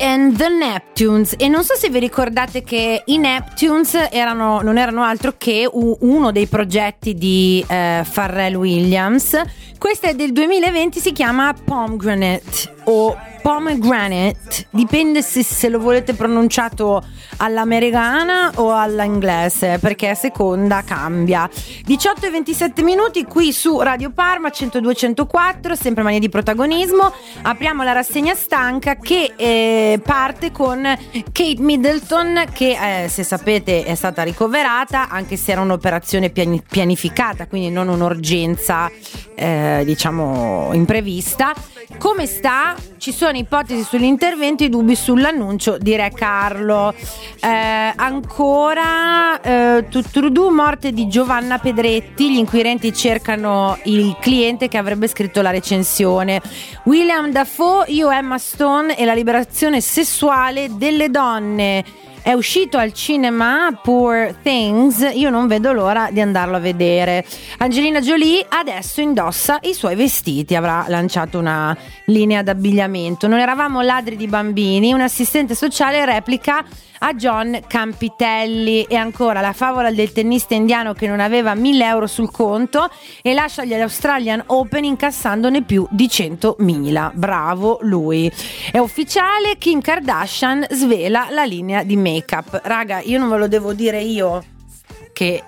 and the Neptunes. E non so se vi ricordate che i Neptunes non erano altro che uno dei progetti di Pharrell Williams. Questa è del 2020, si chiama Pomegranate o Pomegranate, dipende se lo volete pronunciato all'americana o all'inglese, perché a seconda cambia. 18 e 27 minuti qui su Radio Parma 102.104, sempre Mania di Protagonismo. Apriamo la rassegna stanca che parte con Kate Middleton che se sapete è stata ricoverata, anche se era un'operazione pianificata, quindi non un'urgenza diciamo imprevista. Come sta? Ci sono ipotesi sull'intervento e dubbi sull'annuncio di Re Carlo. Ancora morte di Giovanna Pedretti, gli inquirenti cercano il cliente che avrebbe scritto la recensione. William Dafoe, io Emma Stone e la liberazione sessuale delle donne. È uscito al cinema Poor Things, io non vedo l'ora di andarlo a vedere. Angelina Jolie adesso indossa i suoi vestiti, avrà lanciato una linea d'abbigliamento. Non eravamo ladri di bambini, un assistente sociale replica a John Campitelli. E ancora la favola del tennista indiano che non aveva 1.000 euro sul conto e lascia gli Australian Open incassandone più di 100.000. Bravo lui. È ufficiale, Kim Kardashian svela la linea di make-up. Raga, io non ve lo devo dire io che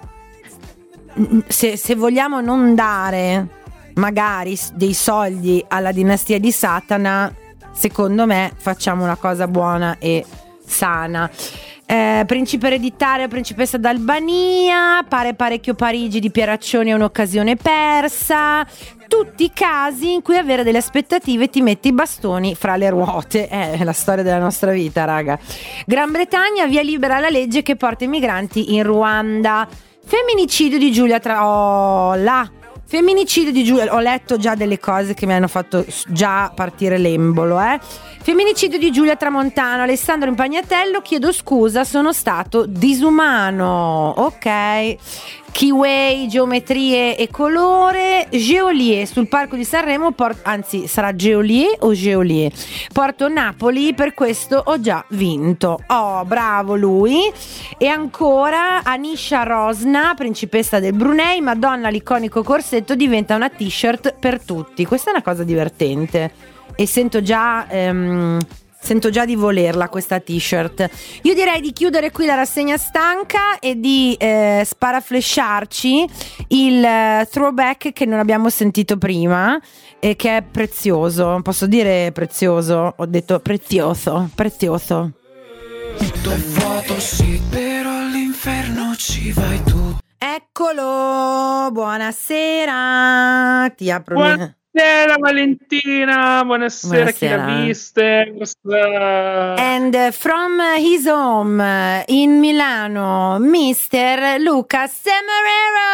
se vogliamo non dare magari dei soldi alla dinastia di Satana, secondo me facciamo una cosa buona e sana. Principe ereditario, principessa d'Albania, pare parecchio Parigi di Pieraccioni è un'occasione persa. Tutti i casi in cui avere delle aspettative ti metti i bastoni fra le ruote. È la storia della nostra vita, raga. Gran Bretagna, via libera la legge che porta i migranti in Ruanda. Femminicidio di Giulia Femminicidio di Giulia, ho letto già delle cose che mi hanno fatto già partire l'embolo, Femminicidio di Giulia Tramontano. Alessandro Impagnatello, chiedo scusa, sono stato disumano. Ok. Kiway, geometrie e colore. Geolier sul Parco di Sanremo, anzi sarà Geolier o Geolier. Porto Napoli, per questo ho già vinto. Oh, bravo lui. E ancora Anisha Rosna, principessa del Brunei, Madonna l'iconico corsetto diventa una t-shirt per tutti. Questa è una cosa divertente e sento già di volerla questa t-shirt. Io direi di chiudere qui la rassegna stanca e di sparaflesciarci il throwback che non abbiamo sentito prima e che è prezioso. Posso dire prezioso? Ho detto prezioso. Tutto è vuoto sì, però all'inferno ci vai tu. Eccolo, buonasera. Ti apro. Buonasera Valentina, buonasera. Chi l'ha viste? And from his home in Milano, Mr. Luca Semerero.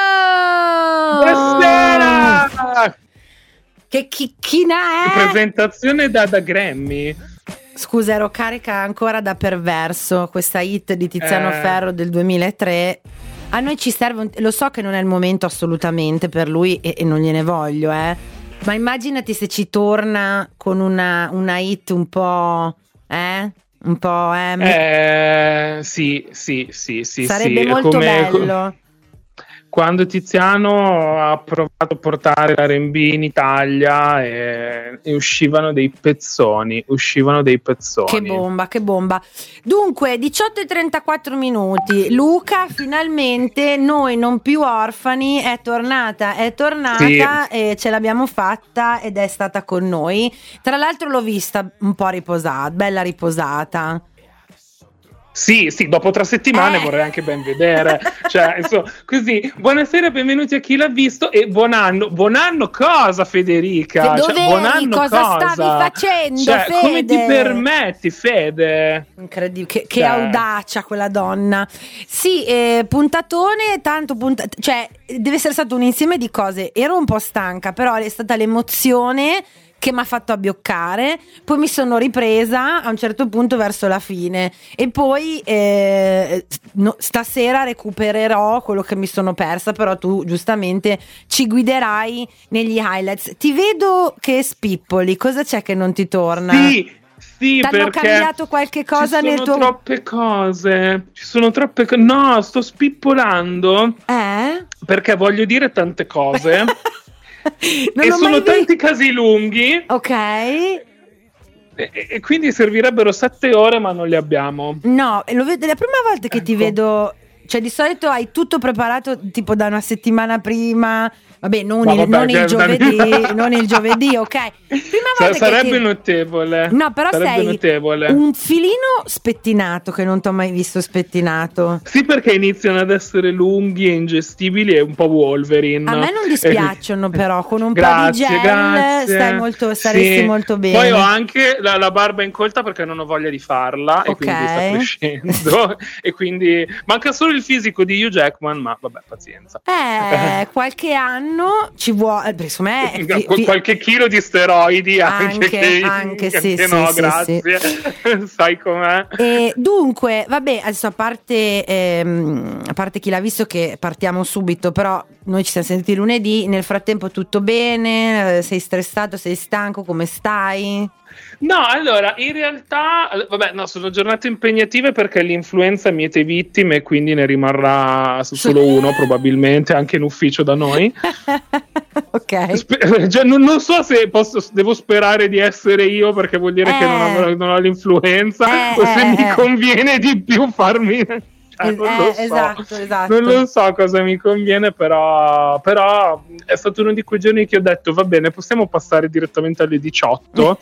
Buonasera. Che chicchina è? Presentazione da Grammy. Scusa, ero carica ancora da perverso. Questa hit di Tiziano Ferro del 2003. A noi ci serve lo so che non è il momento assolutamente per lui e non gliene voglio, ma immaginati se ci torna con una hit un po', sì. Sarebbe molto bello. Quando Tiziano ha provato a portare l'R&B in Italia e uscivano dei pezzoni. Che bomba. Dunque, 18:34 minuti. Luca, finalmente, noi non più orfani, è tornata sì. E ce l'abbiamo fatta ed è stata con noi. Tra l'altro l'ho vista un po' riposata, bella riposata. Sì, dopo 3 settimane vorrei anche ben vedere. Cioè, insomma, così, buonasera, benvenuti a chi l'ha visto e buon anno cosa Federica? Buon anno cosa stavi facendo, Fede? Come ti permetti, Fede? Incredibile, che audacia quella donna. Sì, puntatone, cioè deve essere stato un insieme di cose. Ero un po' stanca, però è stata l'emozione che mi ha fatto abbioccare, poi mi sono ripresa a un certo punto verso la fine e poi stasera recupererò quello che mi sono persa, però tu giustamente ci guiderai negli highlights. Ti vedo che spippoli, cosa c'è che non ti torna? Sì, Sì, t'hanno perché cambiato qualche cosa nel tuo... Ci sono troppe cose. No, sto spippolando. Perché voglio dire tante cose. E sono tanti casi lunghi. Ok. E quindi servirebbero 7 ore, ma non le abbiamo. No, lo vedo, è la prima volta che ti vedo. Cioè, di solito hai tutto preparato tipo da una settimana prima. Vabbè, non il giovedì, ok? Prima volta sarebbe notevole. No, però sarebbe notevole. Un filino spettinato, che non t'ho mai visto spettinato. Sì, perché iniziano ad essere lunghi e ingestibili e un po' Wolverine. A me non dispiacciono, però con un po' di gel grazie. staresti molto bene. Poi ho anche la barba incolta perché non ho voglia di farla, e quindi sta crescendo. E quindi manca solo il fisico di Hugh Jackman, ma vabbè, pazienza. Qualche anno ci vuole, secondo me qualche chilo di steroidi anche sì, no, sì, grazie. Sì. Sai com'è? Dunque, vabbè, adesso a parte chi l'ha visto, che partiamo subito, però noi ci siamo sentiti lunedì. Nel frattempo tutto bene? Sei stressato? Sei stanco? Come stai? No, allora, in realtà, sono giornate impegnative perché l'influenza miete vittime e quindi ne rimarrà solo uno probabilmente anche in ufficio da noi. Ok. Cioè, non so se devo sperare di essere io, perché vuol dire che non ho l'influenza, o se mi conviene di più farmi... Non lo so. Esatto. Non lo so cosa mi conviene, però è stato uno di quei giorni che ho detto va bene, possiamo passare direttamente alle 18.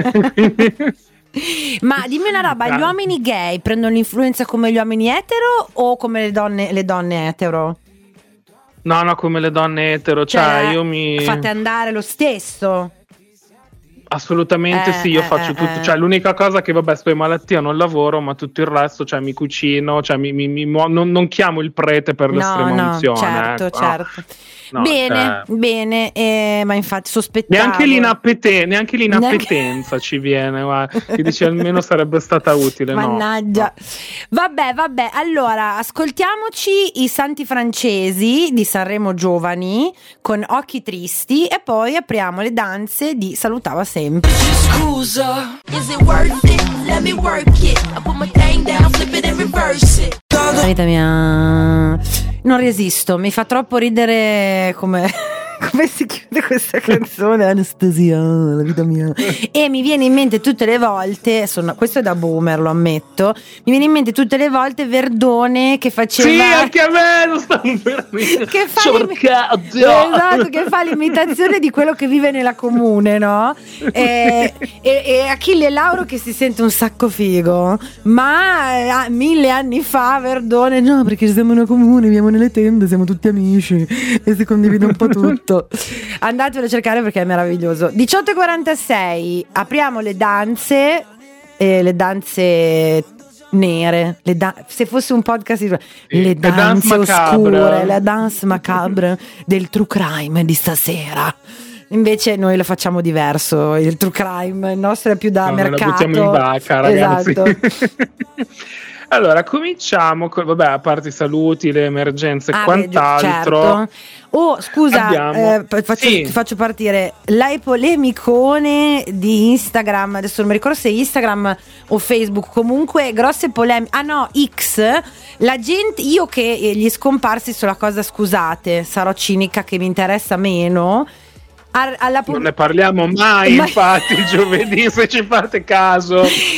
Ma dimmi una roba, gli uomini gay prendono l'influenza come gli uomini etero o come le donne etero? No, come le donne etero, cioè io fate andare lo stesso? Assolutamente sì, io faccio tutto, cioè l'unica cosa che sto in malattia, non lavoro, ma tutto il resto, cioè mi cucino, cioè non chiamo il prete per l'estrema unzione. Certo. No, bene, ma infatti sospettavo. Neanche l'inappetenza ci viene, guarda, che dici almeno sarebbe stata utile. Mannaggia. No. Vabbè, allora ascoltiamoci i Santi Francesi di Sanremo Giovani con Occhi Tristi e poi apriamo le danze di Salutava Sempre. Scusa, is it worth it? Let me work it. I put my thing down, flip it and reverse it. La vita mia, non resisto, mi fa troppo ridere come si chiude questa canzone, Anastasia, la vita mia. E mi viene in mente tutte le volte, questo è da boomer, lo ammetto, mi viene in mente tutte le volte Verdone che faceva... Sì, anche a me lo stanno veramente... che fa l'imitazione di quello che vive nella comune, no? E Achille Lauro che si sente un sacco figo, ma 1000 anni fa Verdone, no, perché siamo una comune, viviamo nelle tende, siamo tutti amici e si condivide un po' tutto. Andatelo a cercare perché è meraviglioso. 18:46, apriamo le danze nere, se fosse un podcast, le danze oscure, le danze macabre del true crime di stasera. Invece noi lo facciamo diverso, il true crime, il nostro è più da mercato. Lo buttiamo in vacca, ragazzi. Esatto. Allora, cominciamo a parte i saluti, le emergenze e quant'altro. Certo. Oh, scusa, ti faccio partire le polemicone di Instagram, adesso non mi ricordo se Instagram o Facebook, comunque grosse polemiche. Ah no, X, la gente, io che gli scomparsi sulla cosa, scusate, sarò cinica che mi interessa meno. Non ne parliamo mai, infatti, il giovedì, se ci fate caso.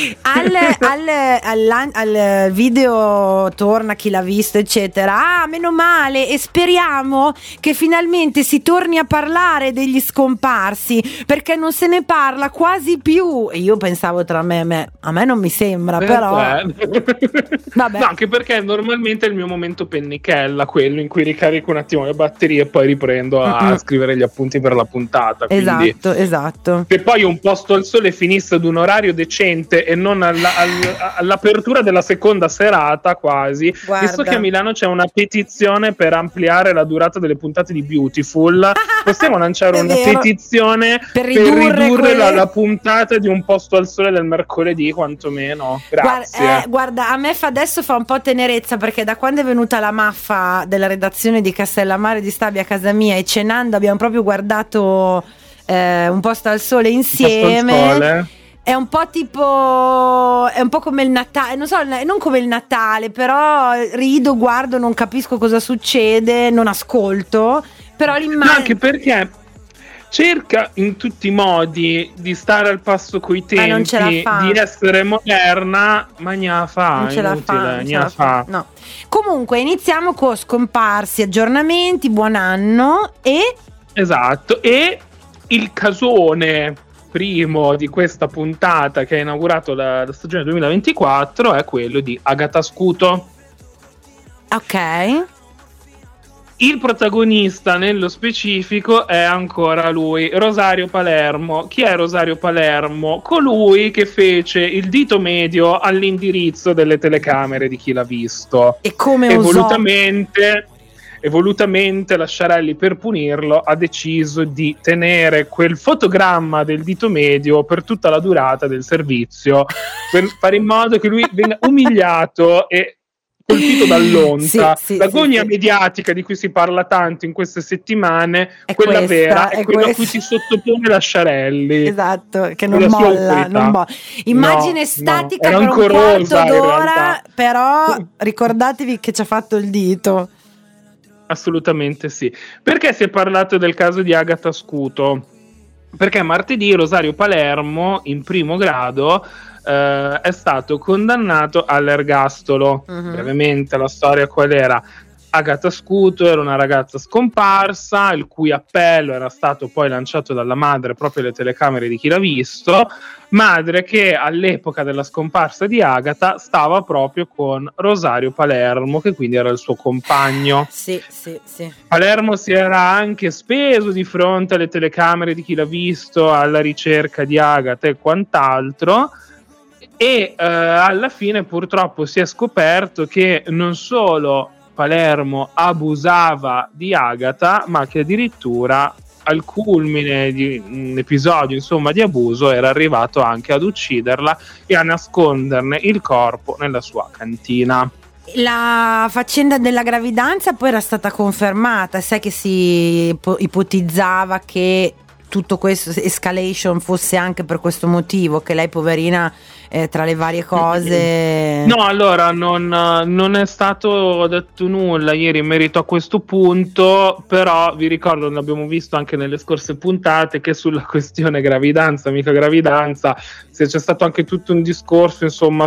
Al video torna chi l'ha visto, eccetera. Ah, meno male, e speriamo che finalmente si torni a parlare degli scomparsi, perché non se ne parla quasi più. E io pensavo tra me a me non mi sembra, però vabbè. No, anche perché normalmente è il mio momento pennichella, quello in cui ricarico un attimo le batterie e poi riprendo a scrivere gli appunti per la puntata. Esatto. Se poi un posto al sole finisse ad un orario decente e non all'apertura della seconda serata quasi. Guarda. Visto che a Milano c'è una petizione per ampliare la durata delle puntate di Beautiful, possiamo lanciare una petizione per ridurre la puntata di un posto al sole del mercoledì, quantomeno. Grazie. Guarda, a me adesso fa un po' tenerezza, perché da quando è venuta la maffa della redazione di Castellammare di Stabia a casa mia e cenando abbiamo proprio guardato Un posto al sole insieme. È un po' tipo, è un po' come il Natale, non so, non come il Natale, però rido, guardo, non capisco cosa succede, non ascolto, però l'immagine... No, anche perché cerca in tutti i modi di stare al passo coi tempi, non ce la fa. Di essere moderna, ma ne fa, non ce la fa. No. Comunque iniziamo con scomparsi, aggiornamenti, buon anno e... Esatto, e il casone primo di questa puntata che ha inaugurato la stagione 2024 è quello di Agatha Scuto. Ok. Il protagonista nello specifico è ancora lui, Rosario Palermo. Chi è Rosario Palermo? Colui che fece il dito medio all'indirizzo delle telecamere di Chi l'ha visto. E come E volutamente la Sciarelli, per punirlo, ha deciso di tenere quel fotogramma del dito medio per tutta la durata del servizio, per fare in modo che lui venga umiliato e colpito dall'onta. L'agonia mediatica di cui si parla tanto in queste settimane, è quella questa, vera, è quella a cui si sottopone la Sciarelli. Esatto, che non molla. Immagine statica per un quarto d'ora, però ricordatevi che ci ha fatto il dito. Assolutamente sì. Perché si è parlato del caso di Agatha Scuto? Perché martedì Rosario Palermo, in primo grado, è stato condannato all'ergastolo. Brevemente la storia qual era? Agatha Scuto era una ragazza scomparsa, il cui appello era stato poi lanciato dalla madre proprio alle telecamere di Chi l'ha visto, madre che all'epoca della scomparsa di Agatha stava proprio con Rosario Palermo, che quindi era il suo compagno. Sì. Palermo si era anche speso di fronte alle telecamere di Chi l'ha visto alla ricerca di Agatha e quant'altro, e alla fine purtroppo si è scoperto che non solo Palermo abusava di Agatha, ma che addirittura al culmine di un episodio, insomma, di abuso era arrivato anche ad ucciderla e a nasconderne il corpo nella sua cantina. La faccenda della gravidanza poi era stata confermata, sai che si ipotizzava che tutto questo escalation fosse anche per questo motivo, che lei poverina tra le varie cose... No, allora non è stato detto nulla ieri in merito a questo punto, però vi ricordo, l'abbiamo visto anche nelle scorse puntate, che sulla questione gravidanza, mica gravidanza, c'è stato anche tutto un discorso, insomma,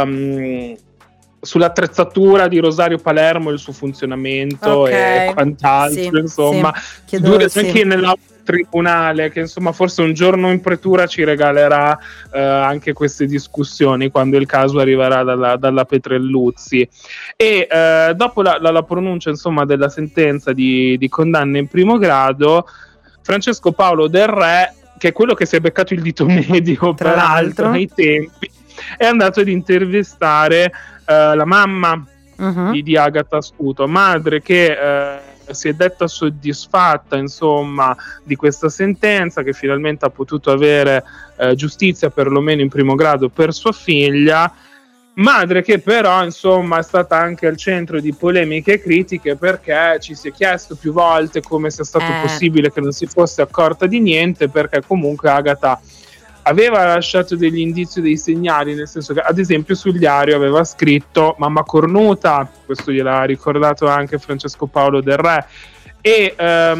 sull'attrezzatura di Rosario Palermo e il suo funzionamento e quant'altro, insomma, anche nella tribunale, che insomma forse un giorno in pretura ci regalerà anche queste discussioni quando il caso arriverà dalla Petrelluzzi. E dopo la pronuncia, insomma, della sentenza di condanna in primo grado, Francesco Paolo Del Re, che è quello che si è beccato il dito medio peraltro nei tempi, è andato ad intervistare la mamma di Agatha Scuto, madre che si è detta soddisfatta, insomma, di questa sentenza, che finalmente ha potuto avere giustizia perlomeno in primo grado per sua figlia, madre che però, insomma, è stata anche al centro di polemiche e critiche, perché ci si è chiesto più volte come sia stato possibile che non si fosse accorta di niente, perché comunque Agatha aveva lasciato degli indizi, dei segnali, nel senso che ad esempio sul diario aveva scritto mamma cornuta, questo gliel'ha ricordato anche Francesco Paolo Del Re, e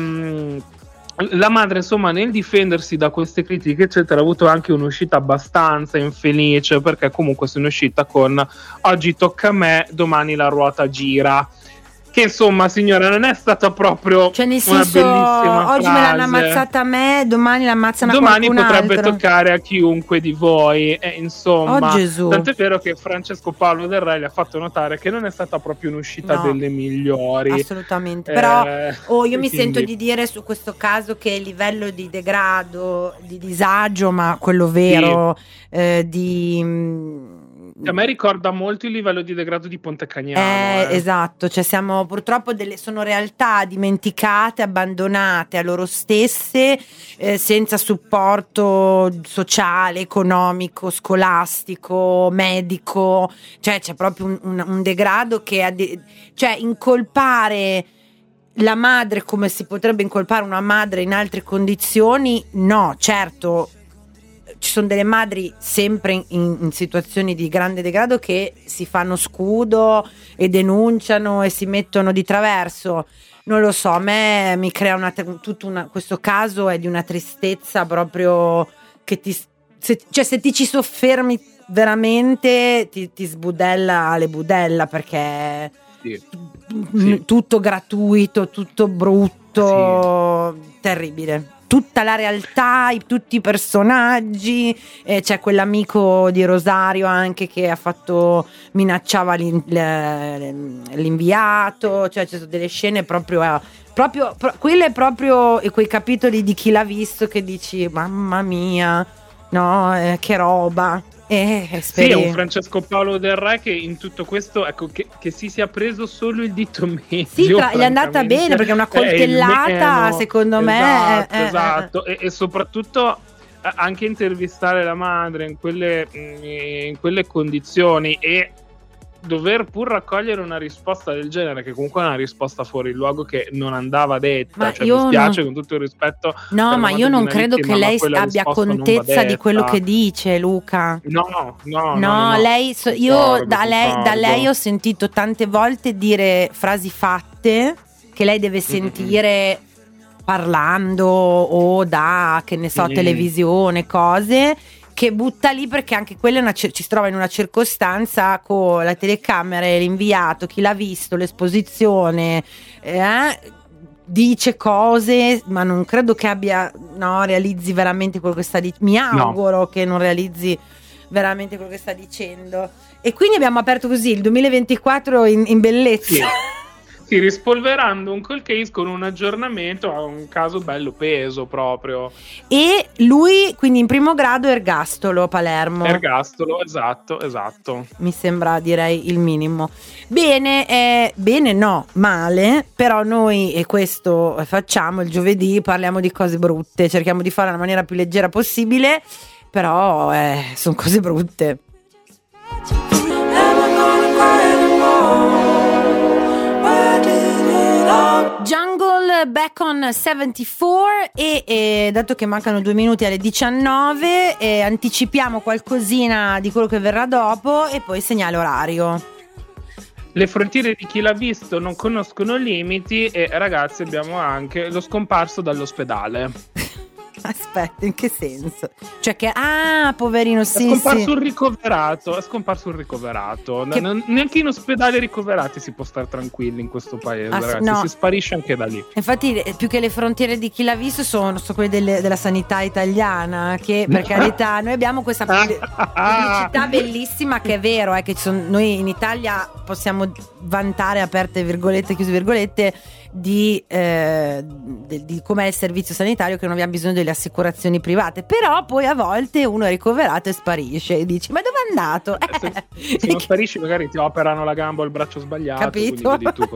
la madre, insomma, nel difendersi da queste critiche eccetera, ha avuto anche un'uscita abbastanza infelice, perché comunque se ne è uscita con oggi tocca a me, domani la ruota gira. Che insomma, signora, non è stata proprio, cioè, nel una senso, bellissima oggi frase. me l'hanno ammazzata a me, domani l'ammazzano a domani qualcun potrebbe altro. toccare a chiunque di voi, insomma. Oh, Gesù. Tant'è vero che Francesco Paolo Del Re le ha fatto notare che non è stata proprio un'uscita delle migliori. Assolutamente. Però io mi quindi sento di dire su questo caso che il livello di degrado, di disagio, ma quello vero, a me ricorda molto il livello di degrado di Ponte Cagnano. Esatto, cioè siamo purtroppo sono realtà dimenticate, abbandonate a loro stesse, senza supporto sociale, economico, scolastico, medico, cioè c'è proprio un degrado che cioè incolpare la madre come si potrebbe incolpare una madre in altre condizioni, no, certo. ci sono delle madri sempre in situazioni di grande degrado che si fanno scudo e denunciano e si mettono di traverso. Non lo so, a me mi crea questo caso è di una tristezza proprio che se ti ci soffermi veramente ti sbudella le budella, perché sì. Tutto gratuito, tutto brutto, terribile. Tutta la realtà, tutti i personaggi, c'è quell'amico di Rosario anche che minacciava l'inviato, cioè ci sono delle scene proprio quelle proprio quei capitoli di Chi l'ha visto che dici mamma mia, no, che roba. Sì, è un Francesco Paolo Del Re che in tutto questo, ecco, che si sia preso solo il dito medio. Sì, gli è andata bene perché una coltellata secondo me esatto. E soprattutto anche intervistare la madre in quelle condizioni e dover pur raccogliere una risposta del genere, che comunque è una risposta fuori luogo che non andava detta. Ma cioè, mi spiace con tutto il rispetto. No, ma io non credo che lei abbia contezza di quello che dice, Luca. No, lei da lei ho sentito tante volte dire frasi fatte che lei deve sentire parlando o da, che ne so, televisione, cose che butta lì, perché anche quella ci si trova in una circostanza con la telecamera e l'inviato, chi l'ha visto, l'esposizione, dice cose, ma non credo che realizzi veramente quello che sta dicendo. Mi auguro che non realizzi veramente quello che sta dicendo. E quindi abbiamo aperto così il 2024 in bellezza. Sì. Sì, rispolverando un cold case con un aggiornamento a un caso bello peso proprio. E lui quindi in primo grado ergastolo, Palermo. Ergastolo, esatto. Mi sembra, direi, il minimo. Bene, no, male, però noi, e questo facciamo il giovedì, parliamo di cose brutte, cerchiamo di farlo nella maniera più leggera possibile, però sono cose brutte. Jungle back on 74 e dato che mancano 2 minuti alle 19 anticipiamo qualcosina di quello che verrà dopo e poi segnale orario. Le frontiere di Chi l'ha visto non conoscono limiti e ragazzi abbiamo anche lo scomparso dall'ospedale. Aspetta, in che senso? Cioè che poverino, sì, è scomparso un ricoverato. Che... Neanche in ospedale ricoverati si può stare tranquilli in questo paese, ragazzi, no. Si sparisce anche da lì. Infatti più che le frontiere di Chi l'ha visto sono quelle della sanità italiana, che per carità noi abbiamo questa pubblicità bellissima, che è vero, che noi in Italia possiamo vantare, aperte virgolette, chiuse virgolette, di com'è il servizio sanitario, che non abbiamo bisogno delle assicurazioni private, però poi a volte uno è ricoverato e sparisce e dici ma dove è andato? Se non sparisci magari ti operano la gamba o il braccio sbagliato, capito? Vedi tu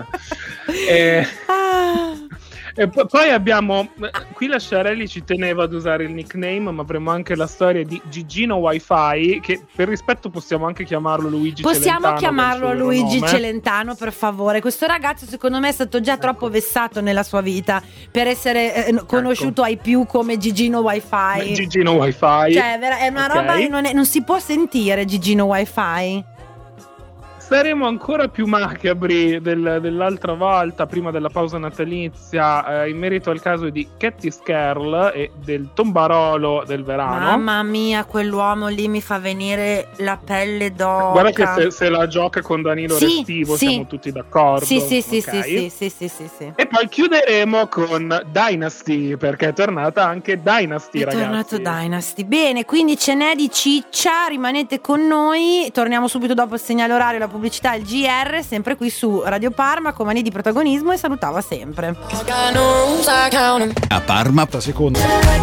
E poi abbiamo qui la Sciarelli ci teneva ad usare il nickname, ma avremo anche la storia di Gigino Wi-Fi, che per rispetto possiamo anche chiamarlo Luigi Celentano. Possiamo chiamarlo Luigi Celentano, per favore. Questo ragazzo secondo me è stato già troppo vessato nella sua vita per essere conosciuto ai più come Gigino Wi-Fi. Gigino Wi-Fi, cioè è una roba che non si può sentire. Gigino Wi-Fi. Saremo ancora più macabri dell'altra volta, prima della pausa natalizia, in merito al caso di Cathy's Girl e del tombarolo del verano. Mamma mia, quell'uomo lì mi fa venire la pelle d'oca. Guarda che se la gioca con Danilo Restivo, siamo tutti d'accordo. Sì. E poi chiuderemo con Dynasty, perché è tornata anche Dynasty, ragazzi. È tornato Dynasty. Bene, quindi ce n'è di ciccia, rimanete con noi, torniamo subito dopo il segnale orario, la pubblicità, il GR, sempre qui su Radio Parma, con Mani di Protagonismo, e salutava sempre. A Parma, secondo.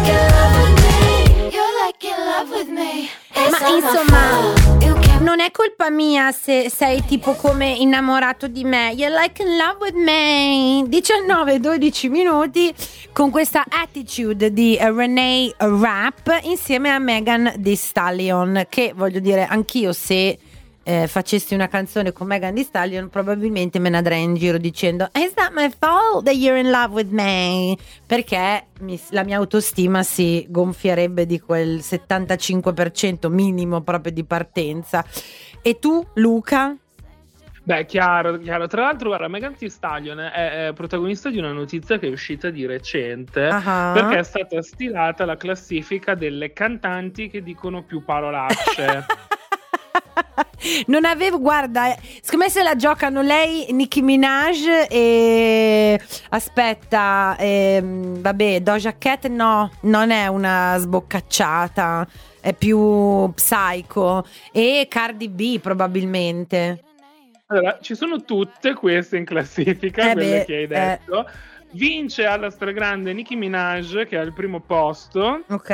Ma insomma, non è colpa mia se sei tipo come innamorato di me. You're like in love with me. 19-12 minuti con questa Attitude di Renee Rapp insieme a Megan Thee Stallion, che voglio dire, anch'io se facessi una canzone con Megan Thee Stallion, probabilmente me ne andrei in giro dicendo "It's not my fault that you're in love with me", perché la mia autostima si gonfierebbe di quel 75% minimo proprio di partenza. E tu, Luca? Beh, chiaro. Tra l'altro, guarda, Megan Thee Stallion è protagonista di una notizia che è uscita di recente, perché è stata stilata la classifica delle cantanti che dicono più parolacce. Non avevo, guarda, secondo me se la giocano lei, Nicki Minaj e aspetta, vabbè, Doja Cat no, non è una sboccacciata, è più psycho, e Cardi B probabilmente. Allora, ci sono tutte queste in classifica, quelle che hai detto. Vince alla stragrande Nicki Minaj, che è al primo posto. Ok.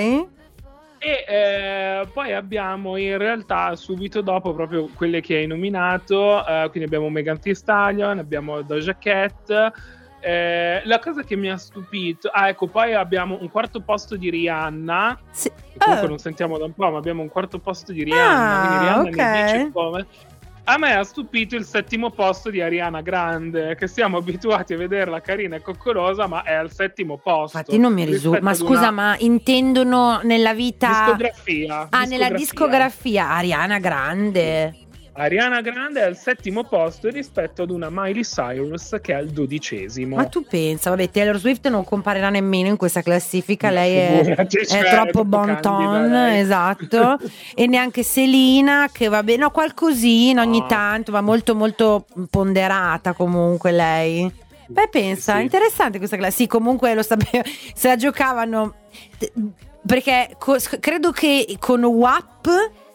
E poi abbiamo in realtà subito dopo proprio quelle che hai nominato, quindi abbiamo Megan Thee Stallion, abbiamo Doja Cat. La cosa che mi ha stupito, ecco, poi abbiamo un quarto posto di Rihanna, che comunque non sentiamo da un po', ma abbiamo un quarto posto di Rihanna, quindi Rihanna mi dice come. A me ha stupito il 7° posto di Ariana Grande, che siamo abituati a vederla carina e coccolosa, ma è al 7° posto. Infatti non mi risulta. Ma scusa, ma intendono nella vita... Discografia. Nella discografia Ariana Grande. Ariana Grande è al 7° posto rispetto ad una Miley Cyrus che è al 12°. Ma tu pensa, vabbè, Taylor Swift non comparirà nemmeno in questa classifica, lei è troppo bon ton, esatto. E neanche Selena, che va bene, no, qualcosina ogni tanto, ma molto molto ponderata comunque lei. Beh, pensa, interessante questa classifica. Sì, comunque lo sapevo, se la giocavano, perché credo che con WAP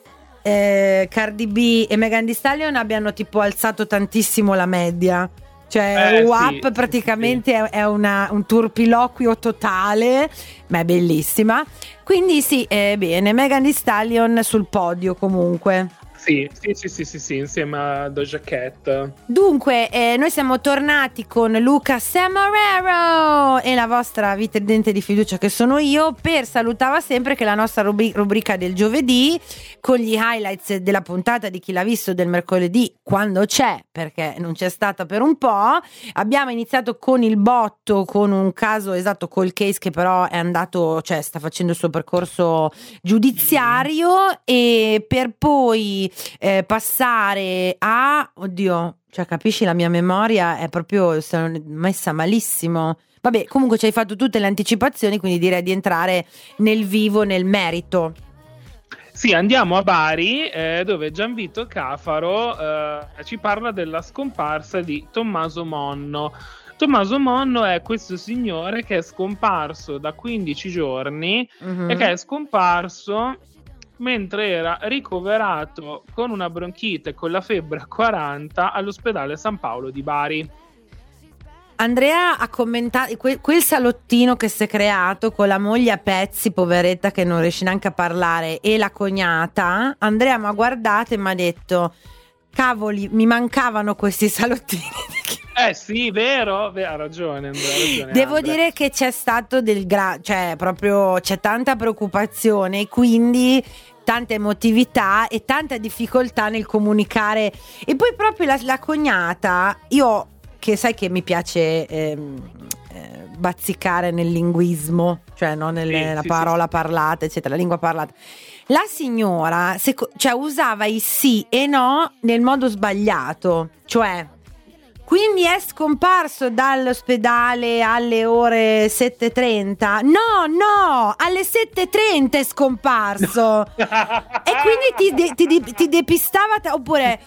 Cardi B e Megan Thee Stallion abbiano tipo alzato tantissimo la media, cioè WAP praticamente è un turpiloquio totale, ma è bellissima, quindi sì, bene, Megan Thee Stallion sul podio comunque. Sì, insieme a Doja Cat. Dunque, noi siamo tornati con Luca Sammarero e la vostra vitridente di fiducia che sono io, per Salutava Sempre, che è la nostra rubrica del giovedì, con gli highlights della puntata di Chi l'ha visto del mercoledì, quando c'è, perché non c'è stata per un po'. Abbiamo iniziato con il botto, con un caso esatto, cold case, che però è andato, cioè sta facendo il suo percorso giudiziario, e per poi passare a cioè capisci, la mia memoria è proprio messa malissimo. Vabbè, comunque ci hai fatto tutte le anticipazioni, quindi direi di entrare nel vivo, nel merito. Sì, andiamo a Bari, dove Gianvito Cafaro ci parla della scomparsa di Tommaso Monno. Tommaso Monno è questo signore che è scomparso da 15 giorni e che è scomparso mentre era ricoverato con una bronchite con la febbre a 40 all'ospedale San Paolo di Bari. Andrea ha commentato quel salottino che si è creato con la moglie a pezzi, poveretta, che non riesce neanche a parlare, e la cognata. Andrea mi ha guardato e mi ha detto: cavoli, mi mancavano questi salottini. Sì, vero, ha ragione Andrea, Devo dire che c'è stato cioè proprio c'è tanta preoccupazione, quindi tanta emotività e tanta difficoltà nel comunicare. E poi proprio la cognata, io che sai che mi piace bazzicare nel linguismo, cioè no, nella parola parlata, eccetera, la lingua parlata. La signora cioè usava i sì e no nel modo sbagliato, cioè quindi è scomparso dall'ospedale alle ore 7:30? No, alle 7:30 è scomparso. E quindi ti depistava, oppure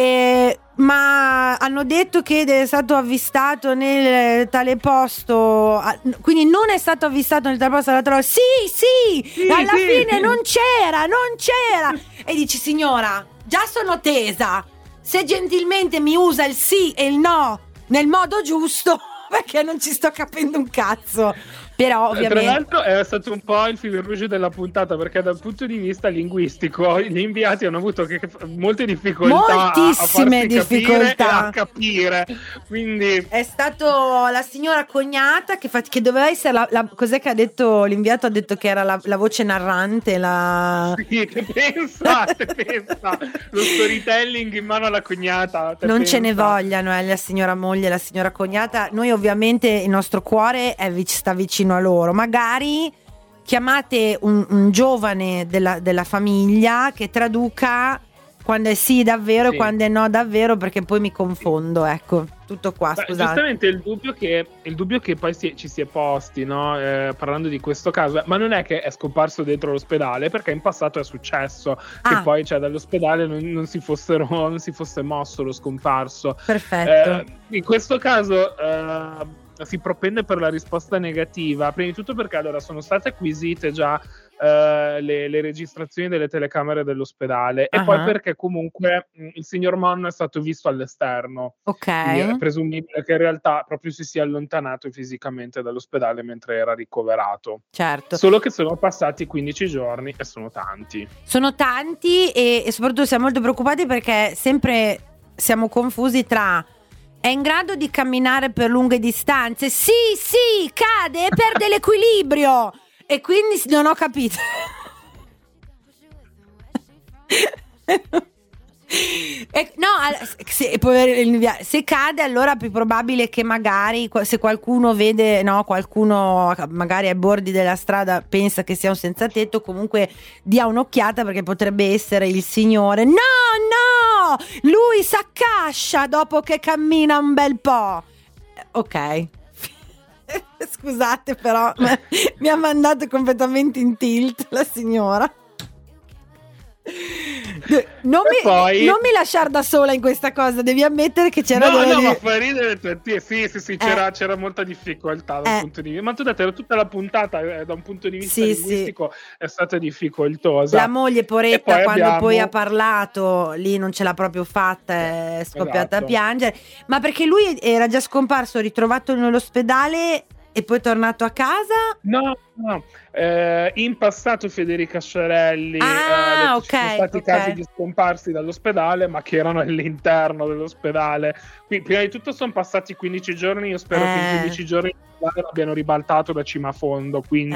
ma hanno detto che è stato avvistato nel tale posto, quindi non è stato avvistato nel tale posto. Sì, alla fine non c'era. E dici: signora, già sono tesa, se gentilmente mi usa il sì e il no nel modo giusto, perché non ci sto capendo un cazzo. Però ovviamente tra l'altro è stato un po' il fil rouge della puntata, perché dal punto di vista linguistico gli inviati hanno avuto molte difficoltà moltissime difficoltà a capire, quindi è stato la signora cognata che doveva essere cos'è che ha detto l'inviato? Ha detto che era la voce narrante, sì, pensa lo storytelling in mano alla cognata, non ce ne vogliano la signora moglie e la signora cognata. Noi ovviamente il nostro cuore sta vicino a loro. Magari chiamate un giovane della famiglia che traduca quando è sì davvero e quando è no davvero, perché poi mi confondo, ecco, tutto qua. Scusate. Giustamente il dubbio che poi ci si è posti, no? Parlando di questo caso, ma non è che è scomparso dentro l'ospedale, perché in passato è successo che poi dall'ospedale non si fosse mosso lo scomparso. Perfetto. In questo caso si propende per la risposta negativa, prima di tutto perché allora sono state acquisite già le registrazioni delle telecamere dell'ospedale, e poi perché comunque il signor Monno è stato visto all'esterno. Ok. È presumibile che in realtà proprio si sia allontanato fisicamente dall'ospedale mentre era ricoverato. Certo. Solo che sono passati 15 giorni e sono tanti. Sono tanti e soprattutto siamo molto preoccupati perché sempre siamo confusi tra è in grado di camminare per lunghe distanze? Sì, cade e perde l'equilibrio. E quindi non ho capito. Se cade, allora è più probabile che magari se qualcuno vede, qualcuno magari ai bordi della strada pensa che sia un senza tetto, comunque dia un'occhiata, perché potrebbe essere il signore. No, lui s'accascia dopo che cammina un bel po'. Ok. Scusate, però mi ha mandato completamente in tilt la signora. Non mi lasciar da sola in questa cosa, devi ammettere che c'era ma fa ridere. Sì, c'era molta difficoltà dal punto di vista, ma tu da tutta la puntata da un punto di vista linguistico è stata difficoltosa. La moglie poretta quando poi ha parlato lì non ce l'ha proprio fatta, è scoppiata a piangere, ma perché lui era già scomparso, ritrovato nell'ospedale e poi tornato a casa? No. In passato Federica Sciarelli sono stati casi di scomparsi dall'ospedale, ma che erano all'interno dell'ospedale. Quindi prima di tutto sono passati 15 giorni, io spero che in 15 giorni l'abbiano ribaltato da cima a fondo, quindi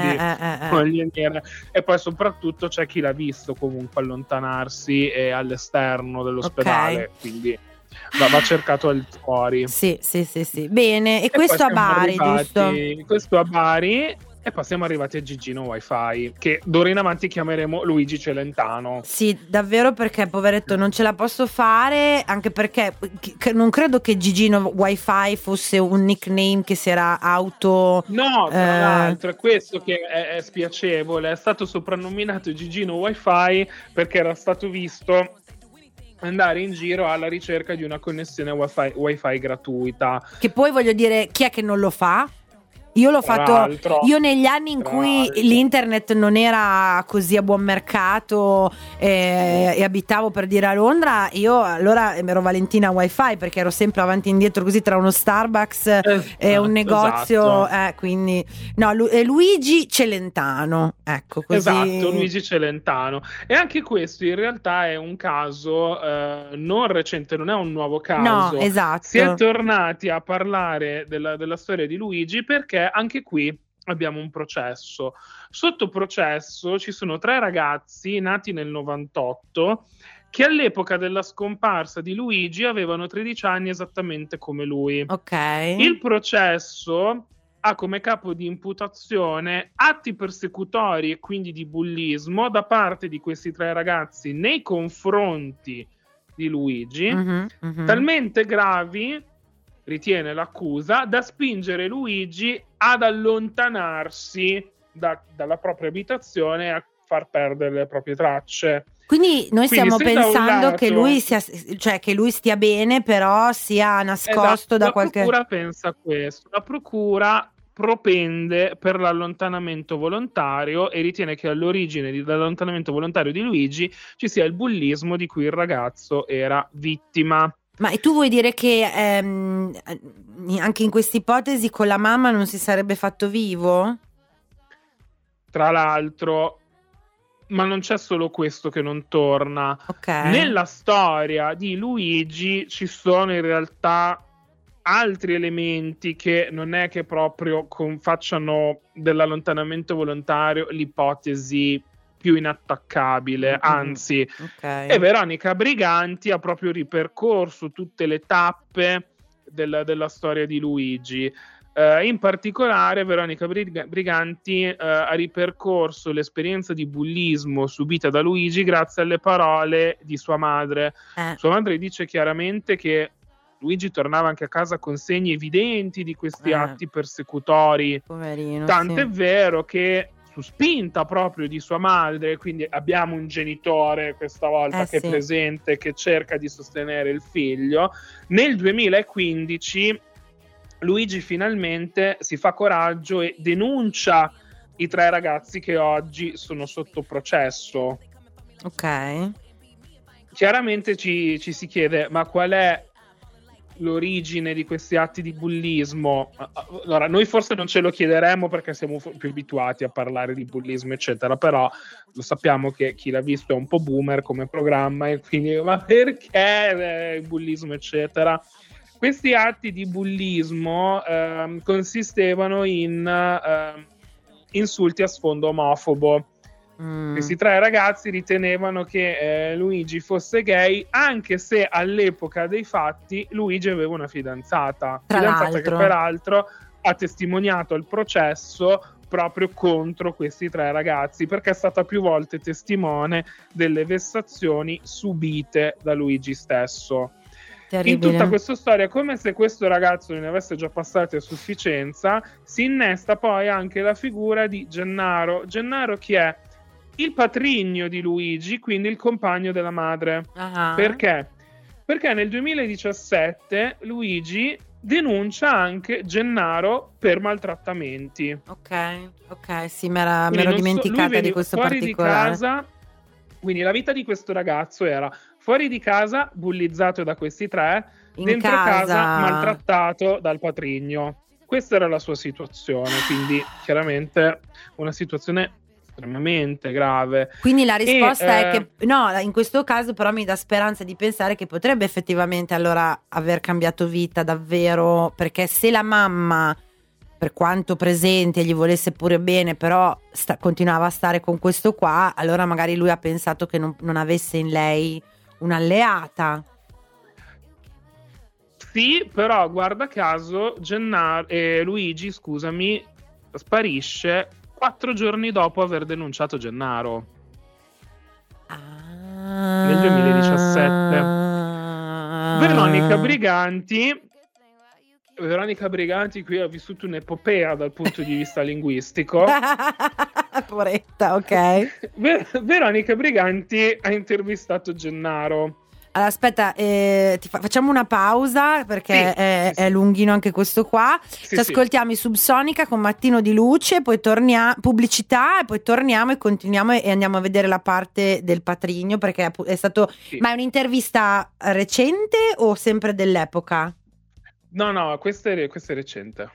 e poi soprattutto c'è chi l'ha visto comunque allontanarsi all'esterno dell'ospedale, quindi va cercato al fuori. Sì. Bene, e questo a Bari, giusto? Questo a Bari. E poi siamo arrivati a Gigino Wi-Fi, che d'ora in avanti chiameremo Luigi Celentano. Sì, davvero, perché poveretto non ce la posso fare, anche perché non credo che Gigino Wi-Fi fosse un nickname che si era auto... No, tra l'altro è questo che è spiacevole, è stato soprannominato Gigino Wi-Fi perché era stato visto andare in giro alla ricerca di una connessione Wi-Fi gratuita. Che poi, voglio dire, chi è che non lo fa? Io l'ho fatto io negli anni in cui l'internet non era così a buon mercato e abitavo, per dire, a Londra. Io allora ero Valentina Wi-Fi, perché ero sempre avanti e indietro così tra uno Starbucks e un negozio, quindi è Luigi Celentano, ecco, così. Esatto, Luigi Celentano. E anche questo in realtà è un caso non recente, non è un nuovo caso. No, esatto. Si è tornati a parlare della storia di Luigi perché anche qui abbiamo un processo. Sotto processo ci sono 3 ragazzi nati nel 98 che all'epoca della scomparsa di Luigi avevano 13 anni esattamente come lui. Ok. Il processo ha come capo di imputazione atti persecutori e quindi di bullismo da parte di questi 3 ragazzi nei confronti di Luigi, talmente gravi, ritiene l'accusa, da spingere Luigi ad allontanarsi dalla propria abitazione e a far perdere le proprie tracce. Quindi noi stiamo pensando che lui che lui stia bene, però sia nascosto da qualche... La procura pensa questo. La procura propende per l'allontanamento volontario e ritiene che all'origine dell'allontanamento volontario di Luigi ci sia il bullismo di cui il ragazzo era vittima. Ma e tu vuoi dire che anche in questa ipotesi con la mamma non si sarebbe fatto vivo? tra l'altro, ma non c'è solo questo che non torna. Nella storia di Luigi ci sono in realtà altri elementi che non è che proprio facciano dell'allontanamento volontario l'ipotesi più inattaccabile, anzi. E Veronica Briganti ha proprio ripercorso tutte le tappe della storia di Luigi. In particolare Veronica Briganti ha ripercorso l'esperienza di bullismo subita da Luigi grazie alle parole di sua madre. Sua madre dice chiaramente che Luigi tornava anche a casa con segni evidenti di questi atti persecutori. Poverino, tant'è vero che, su spinta proprio di sua madre, quindi abbiamo un genitore questa volta che è presente, che cerca di sostenere il figlio, nel 2015 Luigi finalmente si fa coraggio e denuncia i 3 ragazzi che oggi sono sotto processo. Chiaramente ci si chiede, ma qual è l'origine di questi atti di bullismo? Allora, noi forse non ce lo chiederemo perché siamo più abituati a parlare di bullismo eccetera, però lo sappiamo che chi l'ha visto è un po' boomer come programma e quindi ma perché il bullismo eccetera. Questi atti di bullismo consistevano in insulti a sfondo omofobo. Questi 3 ragazzi ritenevano che Luigi fosse gay, anche se all'epoca dei fatti Luigi aveva una fidanzata che peraltro ha testimoniato al processo proprio contro questi 3 ragazzi, perché è stata più volte testimone delle vessazioni subite da Luigi stesso. Terribile. In tutta questa storia, come se questo ragazzo ne avesse già passati a sufficienza, si innesta poi anche la figura di Gennaro. Gennaro chi è? Il patrigno di Luigi, quindi il compagno della madre. Perché? Perché nel 2017 Luigi denuncia anche Gennaro per maltrattamenti. Ok, sì, mi ero dimenticata di questo particolare. Di casa, quindi la vita di questo ragazzo era fuori di casa bullizzato da questi 3, dentro casa maltrattato dal patrigno. Questa era la sua situazione, quindi chiaramente una situazione estremamente grave. Quindi la risposta è che no, in questo caso però mi dà speranza di pensare che potrebbe effettivamente allora aver cambiato vita davvero, perché se la mamma, per quanto presente, gli volesse pure bene, però continuava a stare con questo qua, allora magari lui ha pensato che non avesse in lei un'alleata. Sì, però guarda caso Luigi, sparisce 4 giorni dopo aver denunciato Gennaro. Nel 2017. Veronica Briganti qui ha vissuto un'epopea dal punto di vista linguistico. Poretta, ok. Veronica Briganti ha intervistato Gennaro. Allora, aspetta, facciamo una pausa perché è lunghino anche questo qua. Ci ascoltiamo i Subsonica con Mattino di Luce, poi torniamo, pubblicità, e poi torniamo e continuiamo e andiamo a vedere la parte del patrigno, perché è stato... Ma è un'intervista recente o sempre dell'epoca? No, questa è recente.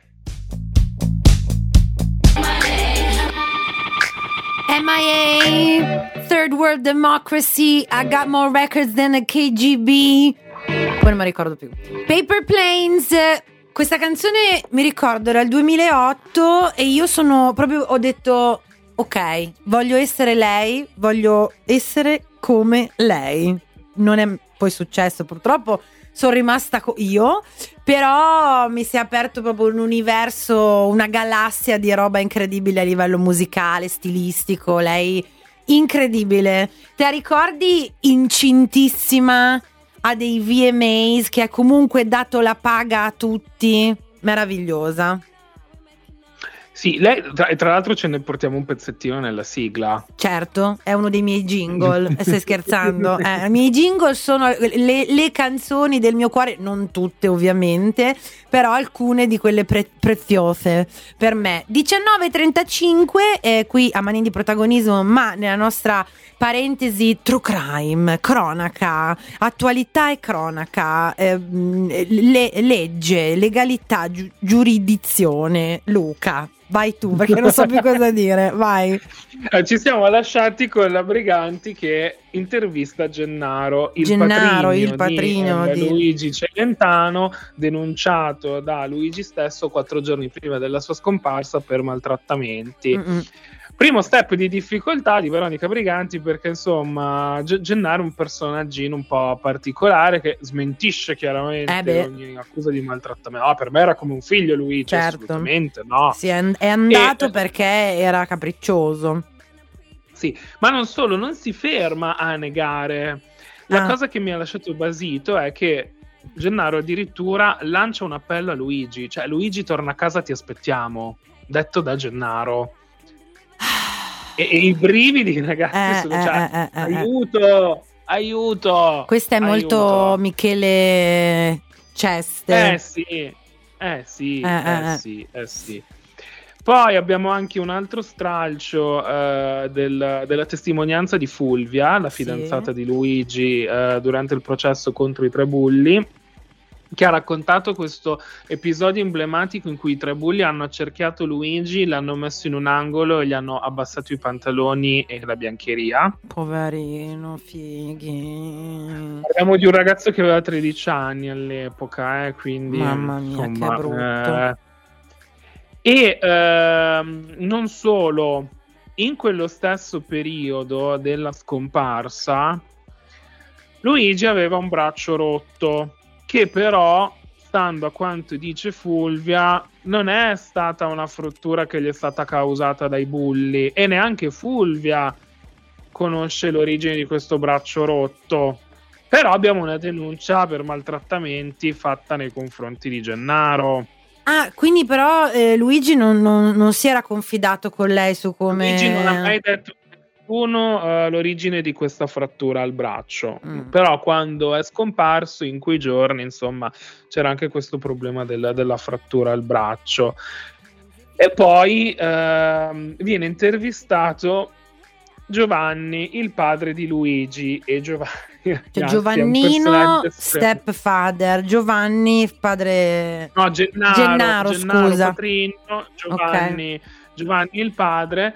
MIA, Third World Democracy, I Got More Records Than the KGB. Poi non mi ricordo più. Paper Planes. Questa canzone mi ricordo era il 2008 e io ho detto ok, voglio essere lei, voglio essere come lei. Non è poi successo purtroppo, sono rimasta io, però mi si è aperto proprio un universo, una galassia di roba incredibile a livello musicale, stilistico. Lei incredibile. Te la ricordi incintissima a dei VMAs che ha comunque dato la paga a tutti? Meravigliosa. Sì, lei tra l'altro ce ne portiamo un pezzettino nella sigla. Certo, è uno dei miei jingle. Stai scherzando? I miei jingle sono le canzoni del mio cuore, non tutte ovviamente, però alcune di quelle preziose per me. 19:35 qui a Manin di Protagonismo, ma nella nostra parentesi true crime, cronaca, attualità e cronaca, legge, legalità, giurisdizione. Luca, vai tu, perché non so più cosa dire, vai. Ci siamo lasciati con la Briganti che intervista Gennaro, il patrigno di Luigi Celentano, denunciato da Luigi stesso 4 giorni prima della sua scomparsa per maltrattamenti. Primo step di difficoltà di Veronica Briganti, perché insomma Gennaro è un personaggino un po' particolare che smentisce chiaramente ogni accusa di maltrattamento. Per me era come un figlio Luigi, certo. Assolutamente no. Sì, è andato perché era capriccioso. Sì, ma non solo, non si ferma a negare. La cosa che mi ha lasciato basito è che Gennaro addirittura lancia un appello a Luigi, cioè Luigi torna a casa, ti aspettiamo, detto da Gennaro. E i brividi, ragazzi, aiuto. Questo è molto Michele Ceste. Sì. Poi abbiamo anche un altro stralcio della testimonianza di Fulvia, la fidanzata di Luigi, durante il processo contro i tre bulli, che ha raccontato questo episodio emblematico in cui i tre bulli hanno accerchiato Luigi, l'hanno messo in un angolo e gli hanno abbassato i pantaloni e la biancheria. Poverino, fighi. Parliamo di un ragazzo che aveva 13 anni all'epoca, quindi mamma mia, insomma, che brutto. E non solo, in quello stesso periodo della scomparsa Luigi aveva un braccio rotto, che però, stando a quanto dice Fulvia, non è stata una frattura che gli è stata causata dai bulli, e neanche Fulvia conosce l'origine di questo braccio rotto. Però abbiamo una denuncia per maltrattamenti fatta nei confronti di Gennaro. Quindi però Luigi non si era confidato con lei su come... Luigi non ha mai detto l'origine di questa frattura al braccio, però quando è scomparso in quei giorni, insomma, c'era anche questo problema della frattura al braccio. E poi viene intervistato Giovanni, il padre di Luigi, e Giovannino stepfather, Giovanni padre, no, Gennaro scusa, patrino, Giovanni il padre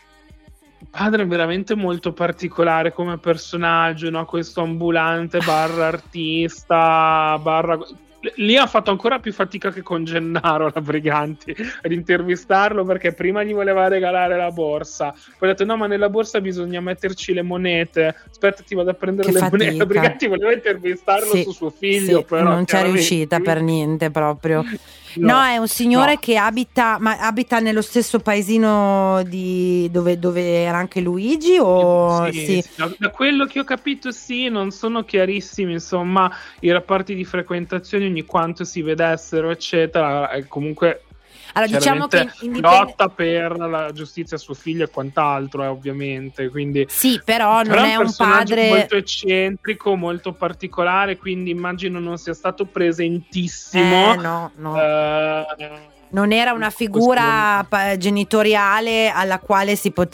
veramente molto particolare come personaggio, no? Questo ambulante barra artista barra... Lì ha fatto ancora più fatica che con Gennaro, la Briganti, ad intervistarlo, perché prima gli voleva regalare la borsa, poi ha detto no, ma nella borsa bisogna metterci le monete, aspetta, ti vado a prendere le monete. La Briganti voleva intervistarlo su suo figlio, però non c'è riuscita per niente proprio. No, è un signore che abita nello stesso paesino di dove era anche Luigi, o sì. Da quello che ho capito non sono chiarissimi, insomma, i rapporti di frequentazione, ogni quanto si vedessero, eccetera. Comunque allora, diciamo che lotta per la giustizia a suo figlio e quant'altro, ovviamente, quindi sì, però non è un padre molto eccentrico, molto particolare, quindi immagino non sia stato presentissimo. No. Non era una figura genitoriale alla quale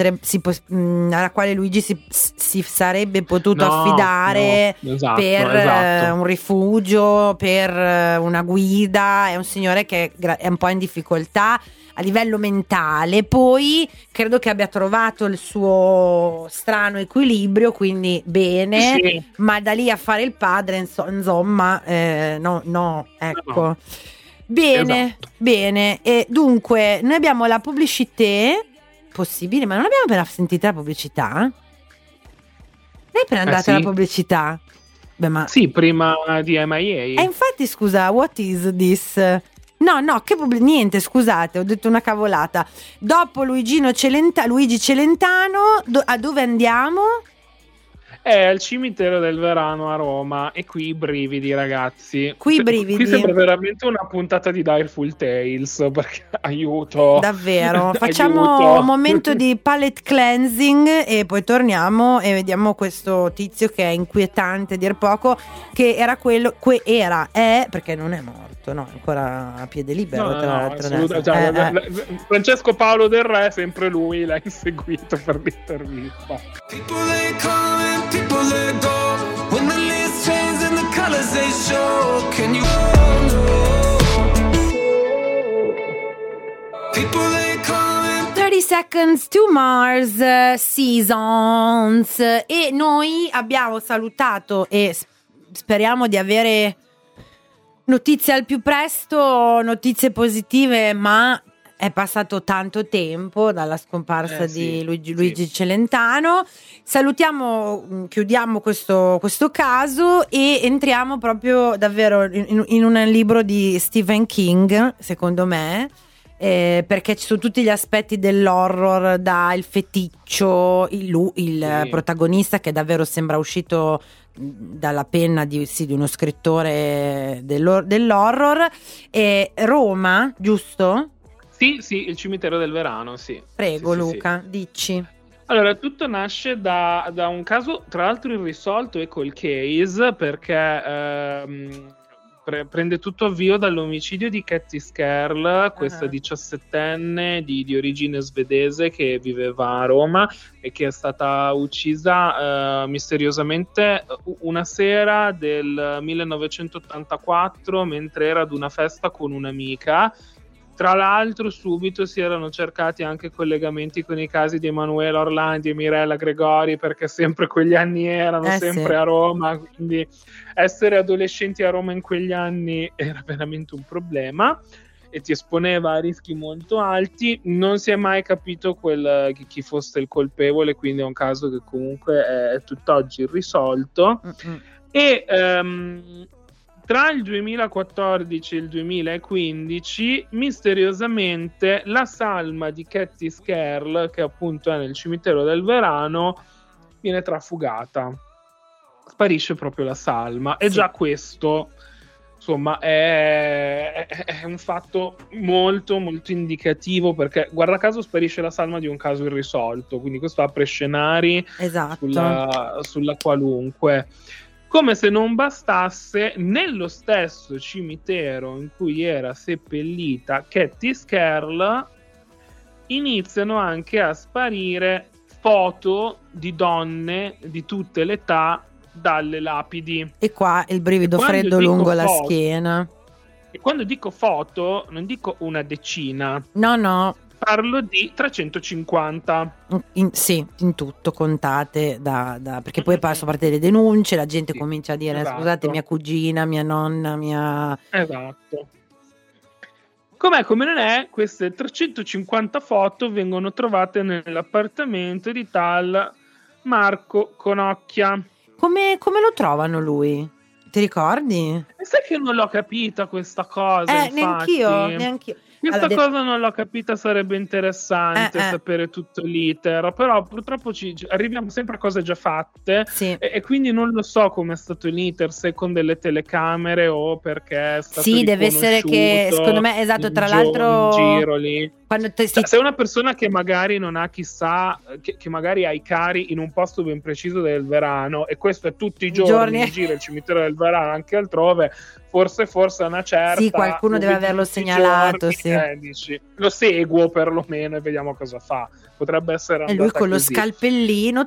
alla quale Luigi si sarebbe potuto affidare per un rifugio, per una guida. È un signore che è un po' in difficoltà a livello mentale, poi credo che abbia trovato il suo strano equilibrio, quindi bene, ma da lì a fare il padre, insomma, no, ecco. No. Bene. E dunque noi abbiamo la pubblicità possibile, ma non abbiamo appena sentito la pubblicità? Non è appena andata la pubblicità? Beh, ma sì, prima di MIA. Infatti, scusa, what is this? No, niente, scusate, ho detto una cavolata. Dopo Luigi Celentano, a dove andiamo? È al cimitero del Verano a Roma, e qui i brividi, ragazzi. Qui sembra veramente una puntata di Direful Tales, perché aiuto. Davvero, facciamo un momento di palate cleansing e poi torniamo e vediamo questo tizio che è inquietante a dir poco, che era perché non è morto, no, ancora a piede libero. Francesco Paolo Del Re, sempre lui, l'ha inseguito per l'intervista. People let go when the leaves change and the colors they show. Can you? People they call. 30 Seconds to Mars Seasons, e noi abbiamo salutato e speriamo di avere notizie al più presto, notizie positive, ma è passato tanto tempo dalla scomparsa di Luigi Celentano. Salutiamo, chiudiamo questo caso e entriamo proprio davvero in un libro di Stephen King, secondo me, perché ci sono tutti gli aspetti dell'horror, il feticcio, il protagonista che davvero sembra uscito dalla penna di uno scrittore dell'horror. Roma, giusto? Sì, il cimitero del Verano, sì. Prego, sì, Luca, sì. dici. Allora, tutto nasce da un caso, tra l'altro irrisolto e cold case, perché prende tutto avvio dall'omicidio di Cathy Skerl, questa 17enne di origine svedese che viveva a Roma e che è stata uccisa misteriosamente una sera del 1984 mentre era ad una festa con un'amica. Tra l'altro subito si erano cercati anche collegamenti con i casi di Emanuela Orlandi e Mirella Gregori, perché sempre quegli anni erano sempre a Roma, quindi essere adolescenti a Roma in quegli anni era veramente un problema e ti esponeva a rischi molto alti. Non si è mai capito chi fosse il colpevole, quindi è un caso che comunque è tutt'oggi irrisolto. E tra il 2014 e il 2015, misteriosamente, la salma di Cathy Skerl, che appunto è nel cimitero del Verano, viene trafugata. Sparisce proprio la salma. E già questo, insomma, è un fatto molto, molto indicativo, perché, guarda caso, sparisce la salma di un caso irrisolto. Quindi questo apre scenari sulla qualunque. Come se non bastasse, nello stesso cimitero in cui era seppellita Cathy Skerl iniziano anche a sparire foto di donne di tutte le età dalle lapidi. E qua il brivido freddo lungo la schiena. E quando dico foto, non dico una decina. No. Parlo di 350. In tutto contate perché poi sono partite le denunce, la gente comincia a dire scusate, mia cugina, mia nonna, mia... Esatto. Come non è, queste 350 foto vengono trovate nell'appartamento di tal Marco Conocchia. Come lo trovano lui? Ti ricordi? Sai che non l'ho capita questa cosa, neanch'io. Questa cosa non l'ho capita, sarebbe interessante sapere tutto l'iter, però purtroppo arriviamo sempre a cose già fatte e quindi non lo so come è stato l'iter, se con delle telecamere o perché è stato deve essere che, secondo me, esatto, tra l'altro in giro lì. Se una persona che magari non ha chissà, che magari ha i cari in un posto ben preciso del Verano, e questo è tutti i giorni in giro il cimitero del Verano, anche altrove, forse una certa, qualcuno deve averlo segnalato, dici, lo seguo perlomeno e vediamo cosa fa. Potrebbe essere e lui con lo scalpellino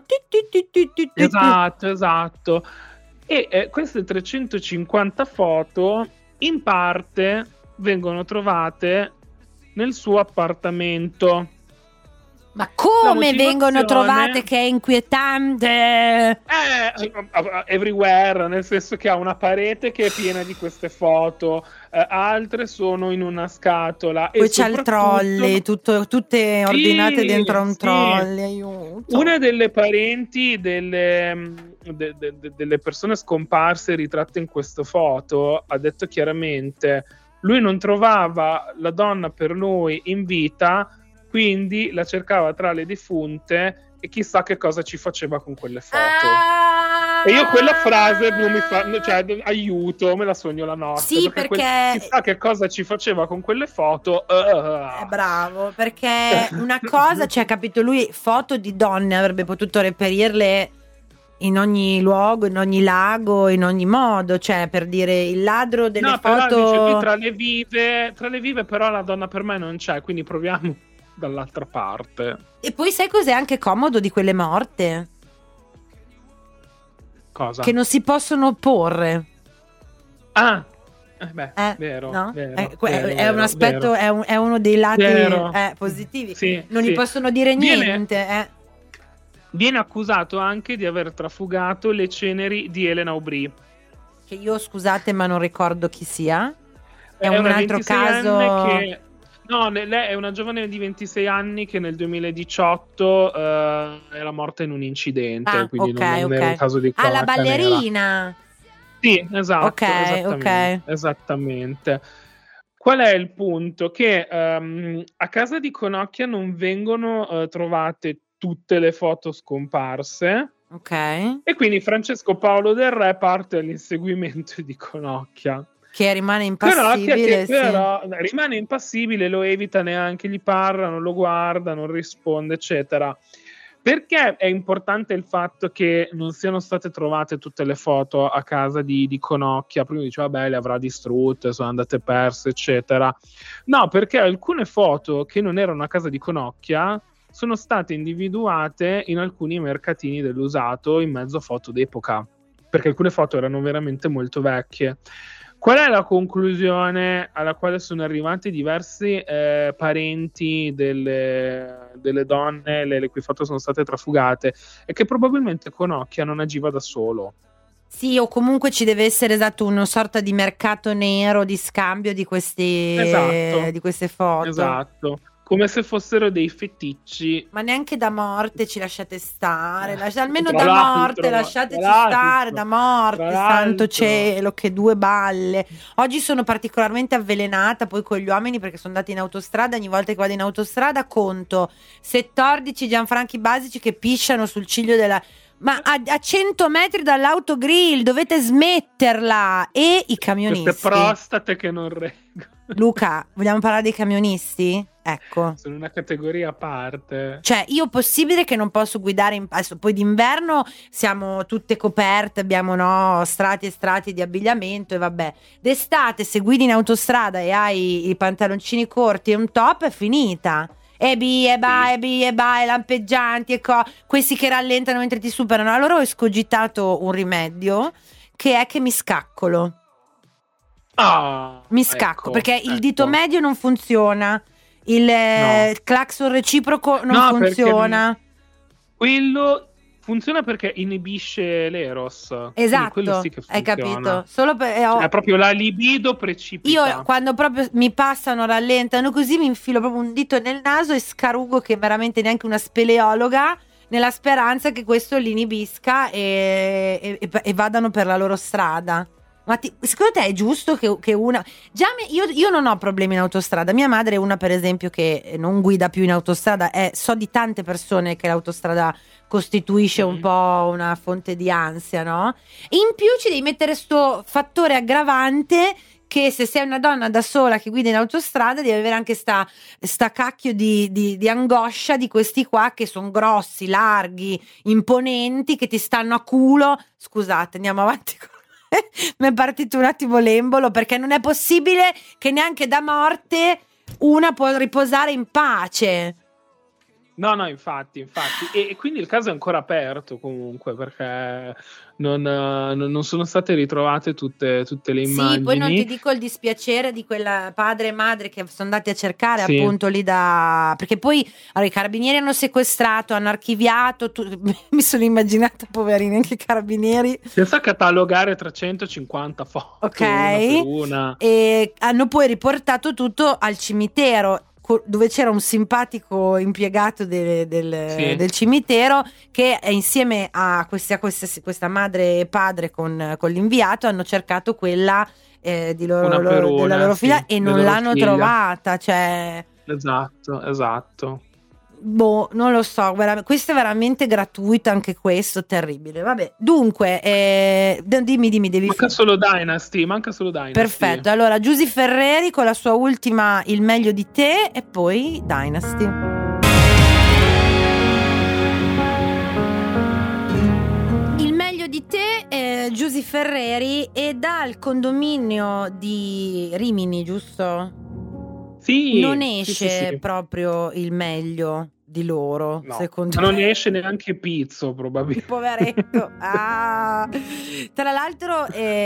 esatto. E queste 350 foto in parte vengono trovate nel suo appartamento. Ma come vengono trovate, che è inquietante? Everywhere, nel senso che ha una parete che è piena di queste foto, altre sono in una scatola. Poi c'è il trolley, tutte ordinate dentro un trolley, aiuto. Una delle parenti delle persone scomparse ritratte in queste foto ha detto chiaramente: lui non trovava la donna per lui in vita, quindi la cercava tra le defunte e chissà che cosa ci faceva con quelle foto. E io quella frase non mi fa, aiuto, me la sogno la notte. Sì, perché chissà che cosa ci faceva con quelle foto. È bravo, perché una cosa, capito, lui foto di donne avrebbe potuto reperirle in ogni luogo, in ogni lago, in ogni modo, per dire il ladro delle foto. Però dice, tra le vive però la donna per me non c'è, quindi proviamo dall'altra parte. E poi sai cos'è anche comodo di quelle morte? Cosa? Che non si possono opporre. Vero, no? vero, è un aspetto, è uno dei lati positivi. Sì, non gli possono dire niente. Viene accusato anche di aver trafugato le ceneri di Elena Aubry. Che io, scusate, ma non ricordo chi sia. È un una altro caso. No, lei è una giovane di 26 anni che nel 2018 era morta in un incidente, quindi non era un caso di cronaca la ballerina. Nera. Sì, esatto, esattamente. Qual è il punto? Che a casa di Conocchia non vengono trovate tutte le foto scomparse. Ok. E quindi Francesco Paolo Del Re parte all'inseguimento di Conocchia. Che rimane impassibile. Però rimane impassibile, lo evita, neanche gli parla, non lo guarda, non risponde, eccetera. Perché è importante il fatto che non siano state trovate tutte le foto a casa di Conocchia? Prima diceva, vabbè, le avrà distrutte, sono andate perse, eccetera. No, perché alcune foto che non erano a casa di Conocchia sono state individuate in alcuni mercatini dell'usato in mezzo a foto d'epoca, perché alcune foto erano veramente molto vecchie. Qual è la conclusione alla quale sono arrivati diversi parenti delle donne le cui foto sono state trafugate? È che probabilmente Conocchia non agiva da solo. Sì, o comunque ci deve essere una sorta di mercato nero di scambio di di queste foto. Esatto. Come se fossero dei feticci. Ma neanche da morte ci lasciate stare. Almeno da morte lasciateci stare. Da morte, santo cielo, che due balle. Oggi sono particolarmente avvelenata poi con gli uomini, perché sono andata in autostrada. Ogni volta che vado in autostrada conto 14 Gianfranchi basici che pisciano sul ciglio della... Ma a 100 metri dall'autogrill, dovete smetterla. E i camionisti. Queste prostate che non reggono. Luca, vogliamo parlare dei camionisti? Ecco. Sono una categoria a parte. Cioè, io possibile che non posso guidare poi d'inverno siamo tutte coperte, abbiamo strati e strati di abbigliamento e vabbè. D'estate, se guidi in autostrada e hai i pantaloncini corti e un top, è finita. E lampeggianti e questi che rallentano mentre ti superano. Allora ho escogitato un rimedio, che è che mi scaccolo. Mi scacco, perché il dito medio non funziona, il clacson reciproco non funziona. Quello funziona perché inibisce l'eros. Esatto, quello sì che funziona. Hai capito? Solo è proprio la libido precipita. Io quando proprio mi passano, rallentano così, mi infilo proprio un dito nel naso e scarugo, che veramente neanche una speleologa, nella speranza che questo li inibisca e vadano per la loro strada. Ma secondo te è giusto che una... Io non ho problemi in autostrada. Mia madre è una, per esempio, che non guida più in autostrada. So di tante persone che l'autostrada costituisce un po' una fonte di ansia, no? In più ci devi mettere sto fattore aggravante, che se sei una donna da sola che guida in autostrada devi avere anche sta cacchio di angoscia di questi qua che sono grossi, larghi, imponenti, che ti stanno a culo. Scusate, andiamo avanti con... mi è partito un attimo l'embolo, perché non è possibile che neanche da morte una può riposare in pace. No, infatti. E quindi il caso è ancora aperto comunque, perché non sono state ritrovate tutte le immagini. Sì, poi non ti dico il dispiacere di quella padre e madre che sono andati a cercare appunto lì perché poi i carabinieri hanno sequestrato, hanno archiviato, mi sono immaginata, poverini, anche i carabinieri. Senza catalogare 350 foto, ok, una per una. E hanno poi riportato tutto al cimitero, dove c'era un simpatico impiegato del cimitero che insieme a questa madre e padre con l'inviato hanno cercato quella della loro figlia e non l'hanno trovata, cioè... Esatto. Boh, non lo so, questo è veramente gratuito, anche questo, terribile. Vabbè, dunque, dimmi, devi... Manca solo Dynasty. Perfetto, allora Giusy Ferreri con la sua ultima Il meglio di te e poi Dynasty. Il meglio di te, Giusy Ferreri, è dal condominio di Rimini, giusto? Sì. Non esce sì. proprio il meglio. di loro, No, secondo non me. ne esce neanche Pizzo, Il probabilmente. poveretto. Tra l'altro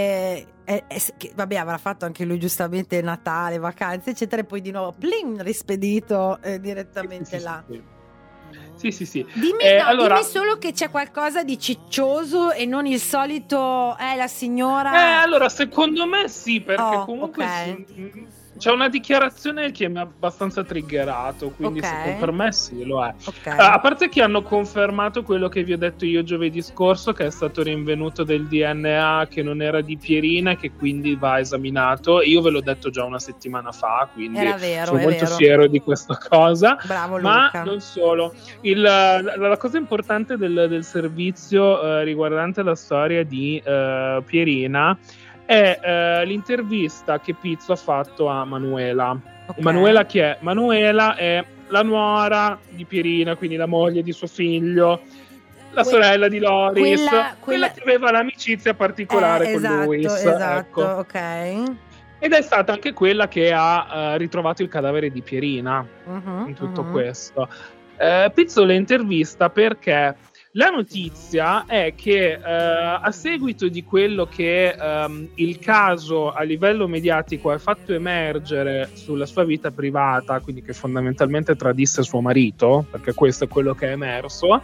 vabbè, avrà fatto anche lui giustamente Natale, vacanze eccetera, e poi di nuovo plim, rispedito direttamente là. Sì. Dimmi, allora, dimmi solo che c'è qualcosa di ciccioso e non il solito la signora. allora secondo me sì, perché comunque ok. c'è una dichiarazione che mi ha abbastanza triggerato, quindi Ok. per me sì, lo è. Ok. A parte che hanno confermato quello che vi ho detto io giovedì scorso, che è stato rinvenuto del DNA che non era di Pierina e che quindi va esaminato. Io ve l'ho detto già una settimana fa, quindi Era vero, sono è molto vero. fiero di questa cosa. Bravo Ma Luca. non solo. La cosa importante del servizio riguardante la storia di Pierina è l'intervista che Pizzo ha fatto a Manuela. Ok. Manuela chi è? Manuela è la nuora di Pierina, quindi la moglie di suo figlio, la sorella di Loris, quella che aveva l'amicizia particolare con Luis. Esatto, Ecco. ok. Ed è stata anche quella che ha ritrovato il cadavere di Pierina in tutto questo. Pizzo le intervista perché la notizia è che a seguito di quello che il caso a livello mediatico ha fatto emergere sulla sua vita privata, quindi che fondamentalmente tradisse suo marito, perché questo è quello che è emerso,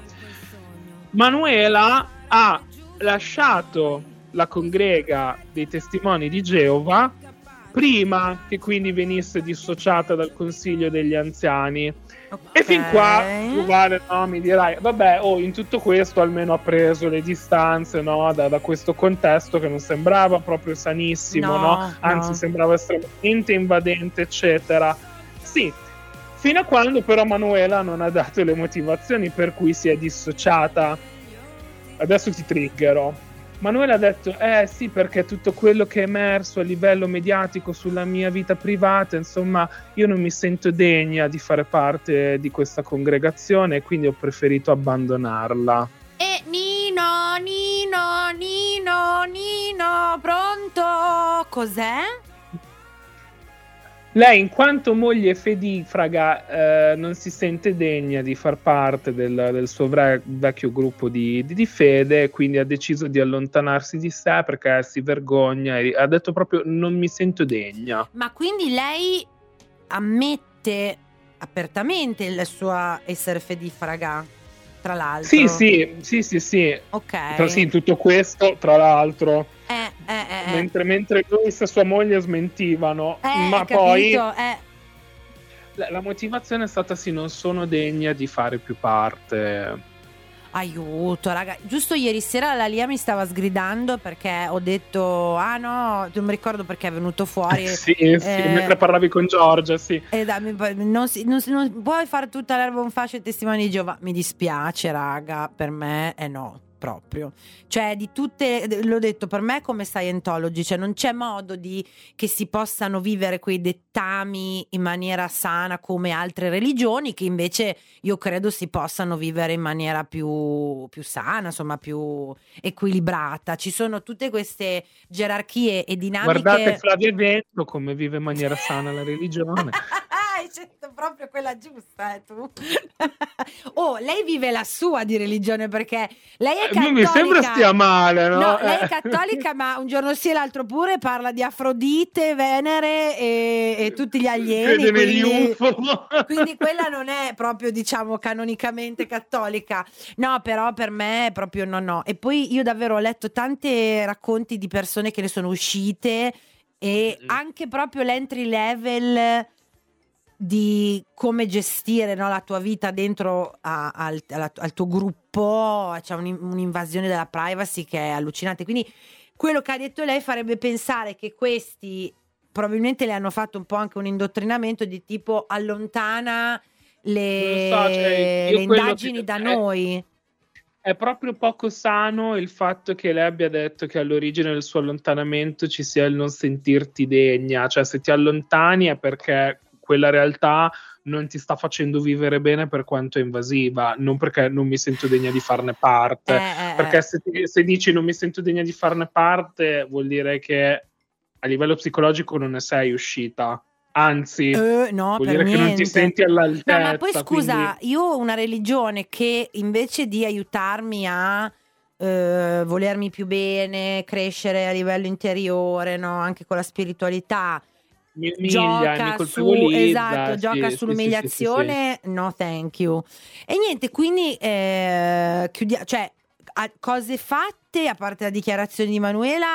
Manuela ha lasciato la congrega dei testimoni di Geova prima che quindi venisse dissociata dal consiglio degli anziani. Okay. E fin qua tu vale, no, mi dirai vabbè, in tutto questo almeno ha preso le distanze, no, da questo contesto che non sembrava proprio sanissimo, no? Anzi sembrava estremamente invadente eccetera. Sì, fino a quando però Manuela non ha dato le motivazioni per cui si è dissociata. Adesso ti triggerò. Manuela ha detto sì, perché tutto quello che è emerso a livello mediatico sulla mia vita privata, insomma, io non mi sento degna di fare parte di questa congregazione e quindi ho preferito abbandonarla. E Nino, pronto? Cos'è? Lei, in quanto moglie fedifraga, non si sente degna di far parte del suo vecchio gruppo di fede, quindi ha deciso di allontanarsi di sé perché si vergogna e ha detto proprio non mi sento degna. Ma quindi lei ammette apertamente il suo essere fedifraga, tra l'altro? Sì. Ok. Sì, tutto questo, tra l'altro. Mentre lui e sua moglie smentivano, ma poi la motivazione è stata sì, non sono degna di fare più parte. Aiuto, raga. Giusto ieri sera la Lia mi stava sgridando perché ho detto no, non mi ricordo perché è venuto fuori. Sì, mentre parlavi con Giorgia, sì. Non puoi fare tutta l'erba un fascio e testimoni di Geova. Mi dispiace, raga, per me no. Proprio, cioè di tutte, l'ho detto, per me come Scientology, cioè non c'è modo che si possano vivere quei dettami in maniera sana come altre religioni, che invece io credo si possano vivere in maniera più sana, insomma più equilibrata. Ci sono tutte queste gerarchie e dinamiche. Guardate Flavia Vento come vive in maniera sana la religione. Hai scelto proprio quella giusta, tu. Lei vive la sua di religione, perché lei è cattolica. Mi sembra stia male, no? No, lei è cattolica, ma un giorno sì e l'altro pure parla di Afrodite, Venere e tutti gli alieni. Negli UFO. Quindi quella non è proprio, diciamo, canonicamente cattolica. No, però per me è proprio no. E poi io davvero ho letto tanti racconti di persone che ne sono uscite e anche proprio l'entry level di come gestire, no, la tua vita dentro al tuo gruppo. C'è un'invasione della privacy che è allucinante, quindi quello che ha detto lei farebbe pensare che questi probabilmente le hanno fatto un po' anche un indottrinamento di tipo allontana le indagini da noi. È proprio poco sano il fatto che lei abbia detto che all'origine del suo allontanamento ci sia il non sentirti degna, cioè se ti allontani è perché quella realtà non ti sta facendo vivere bene per quanto è invasiva, non perché non mi sento degna di farne parte, perché se dici non mi sento degna di farne parte vuol dire che a livello psicologico non ne sei uscita, Anzi, no, vuol per dire niente. che non ti senti all'altezza. No, ma poi scusa, quindi... io ho una religione che invece di aiutarmi a volermi più bene, crescere a livello interiore, no? Anche con la spiritualità, gioca gioca sull'umiliazione, sì. No thank you. E niente, quindi chiudiamo, cioè cose fatte a parte la dichiarazione di Manuela.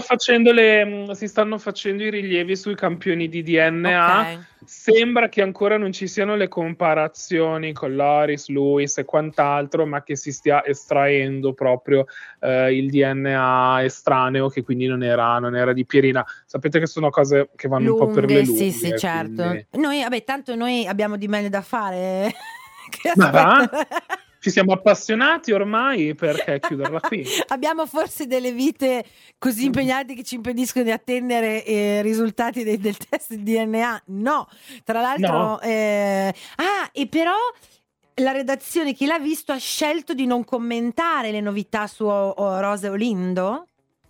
Si stanno facendo i rilievi sui campioni di DNA. Okay. Sembra che ancora non ci siano le comparazioni con Loris, Lewis e quant'altro, ma che si stia estraendo proprio il DNA estraneo, che quindi non era di Pierina. Sapete che sono cose che vanno Lunghe, un po' per le lunghe. Sì, certo. Quindi... Tanto noi abbiamo di meglio da fare. Ma va? Ci siamo appassionati ormai, perché chiuderla qui? Abbiamo forse delle vite così impegnate che ci impediscono di attendere i risultati del test di DNA? No, tra l'altro... No. E però la redazione, chi l'ha visto, ha scelto di non commentare le novità su Rosa Olindo?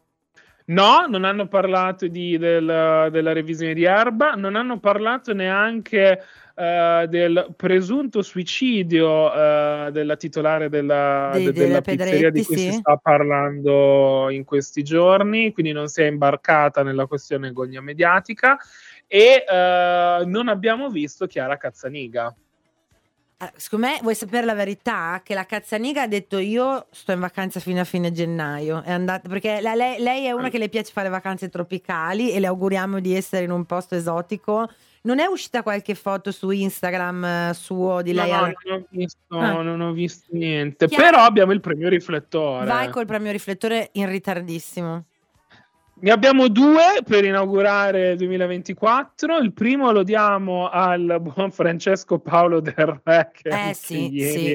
No, non hanno parlato della revisione di Erba, non hanno parlato neanche del presunto suicidio della titolare della pizzeria di cui si sta parlando in questi giorni, quindi non si è imbarcata nella questione gogna mediatica, e non abbiamo visto Chiara Cazzaniga. Secondo me, vuoi sapere la verità? Che la Cazzaniga ha detto: io sto in vacanza fino a fine gennaio, è andata, perché lei è una che le piace fare vacanze tropicali e le auguriamo di essere in un posto esotico. Non è uscita qualche foto su Instagram suo di lei? No, non ho visto niente. Però abbiamo il premio riflettore. Vai col premio riflettore in ritardissimo. Ne abbiamo 2 per inaugurare il 2024. Il primo lo diamo al buon Francesco Paolo Del Re, che sì,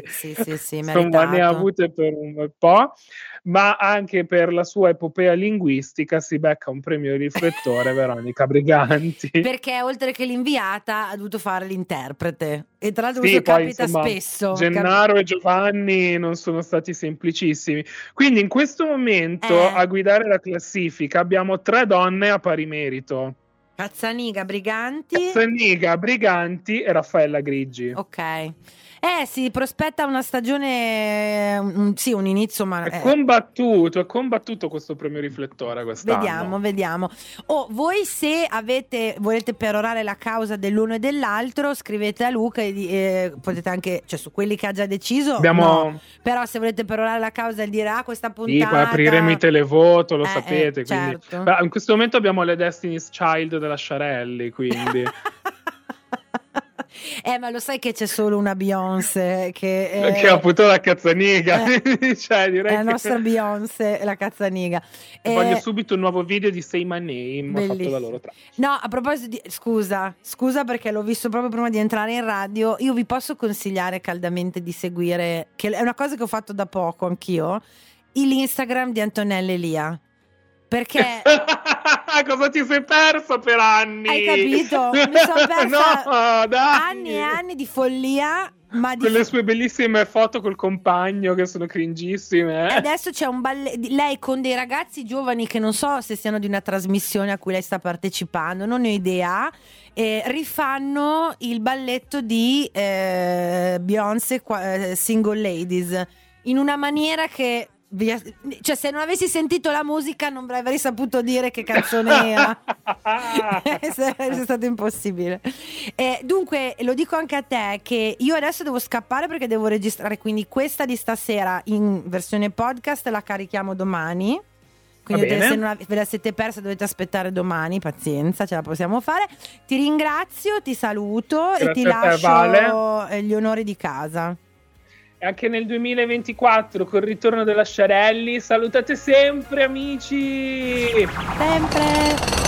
insomma, ne ha avute per un bel po', ma anche per la sua epopea linguistica si becca un premio riflettore Veronica Briganti. Perché oltre che l'inviata ha dovuto fare l'interprete. E tra l'altro questo capita spesso. Gennaro e Giovanni non sono stati semplicissimi. Quindi in questo momento a guidare la classifica abbiamo 3 donne a pari merito. Cazzaniga, Briganti e Raffaella Grigi. Ok. Si prospetta una stagione, un inizio, ma è combattuto questo premio riflettore quest'anno. Vediamo. Voi se volete perorare la causa dell'uno e dell'altro, scrivete a Luca e potete anche, cioè su quelli che ha già deciso, no. Però se volete perorare la causa e dire questa puntata, poi apriremo i televoto, lo sapete, certo. Quindi in questo momento abbiamo le Destiny's Child della Sciarelli, quindi ma lo sai che c'è solo una Beyoncé che è appunto la Cazzaniga. Cioè, direi è la nostra Beyoncé, la Cazzaniga. Voglio subito un nuovo video di Say My Name fatto da loro 3. No, a proposito di scusa perché l'ho visto proprio prima di entrare in radio. Io vi posso consigliare caldamente di seguire, che è una cosa che ho fatto da poco anch'io, l'Instagram di Antonella Elia. Perché cosa ti sei persa per anni? Hai capito? Mi sono persa dai. anni e anni di follia, ma quelle sue bellissime foto col compagno che sono cringissime. Adesso c'è un lei con dei ragazzi giovani che non so se siano di una trasmissione a cui lei sta partecipando, non ne ho idea. Rifanno il balletto di Beyoncé Single Ladies in una maniera che, cioè, se non avessi sentito la musica non avrei saputo dire che canzone era. È stato impossibile. Dunque lo dico anche a te che io adesso devo scappare perché devo registrare, quindi questa di stasera in versione podcast la carichiamo domani, quindi se non ve la siete persa dovete aspettare domani, pazienza, ce la possiamo fare. Ti ringrazio, ti saluto. Grazie, e ti lascio gli onori di casa. E anche nel 2024 col ritorno della Sciarelli, salutate sempre amici! Sempre!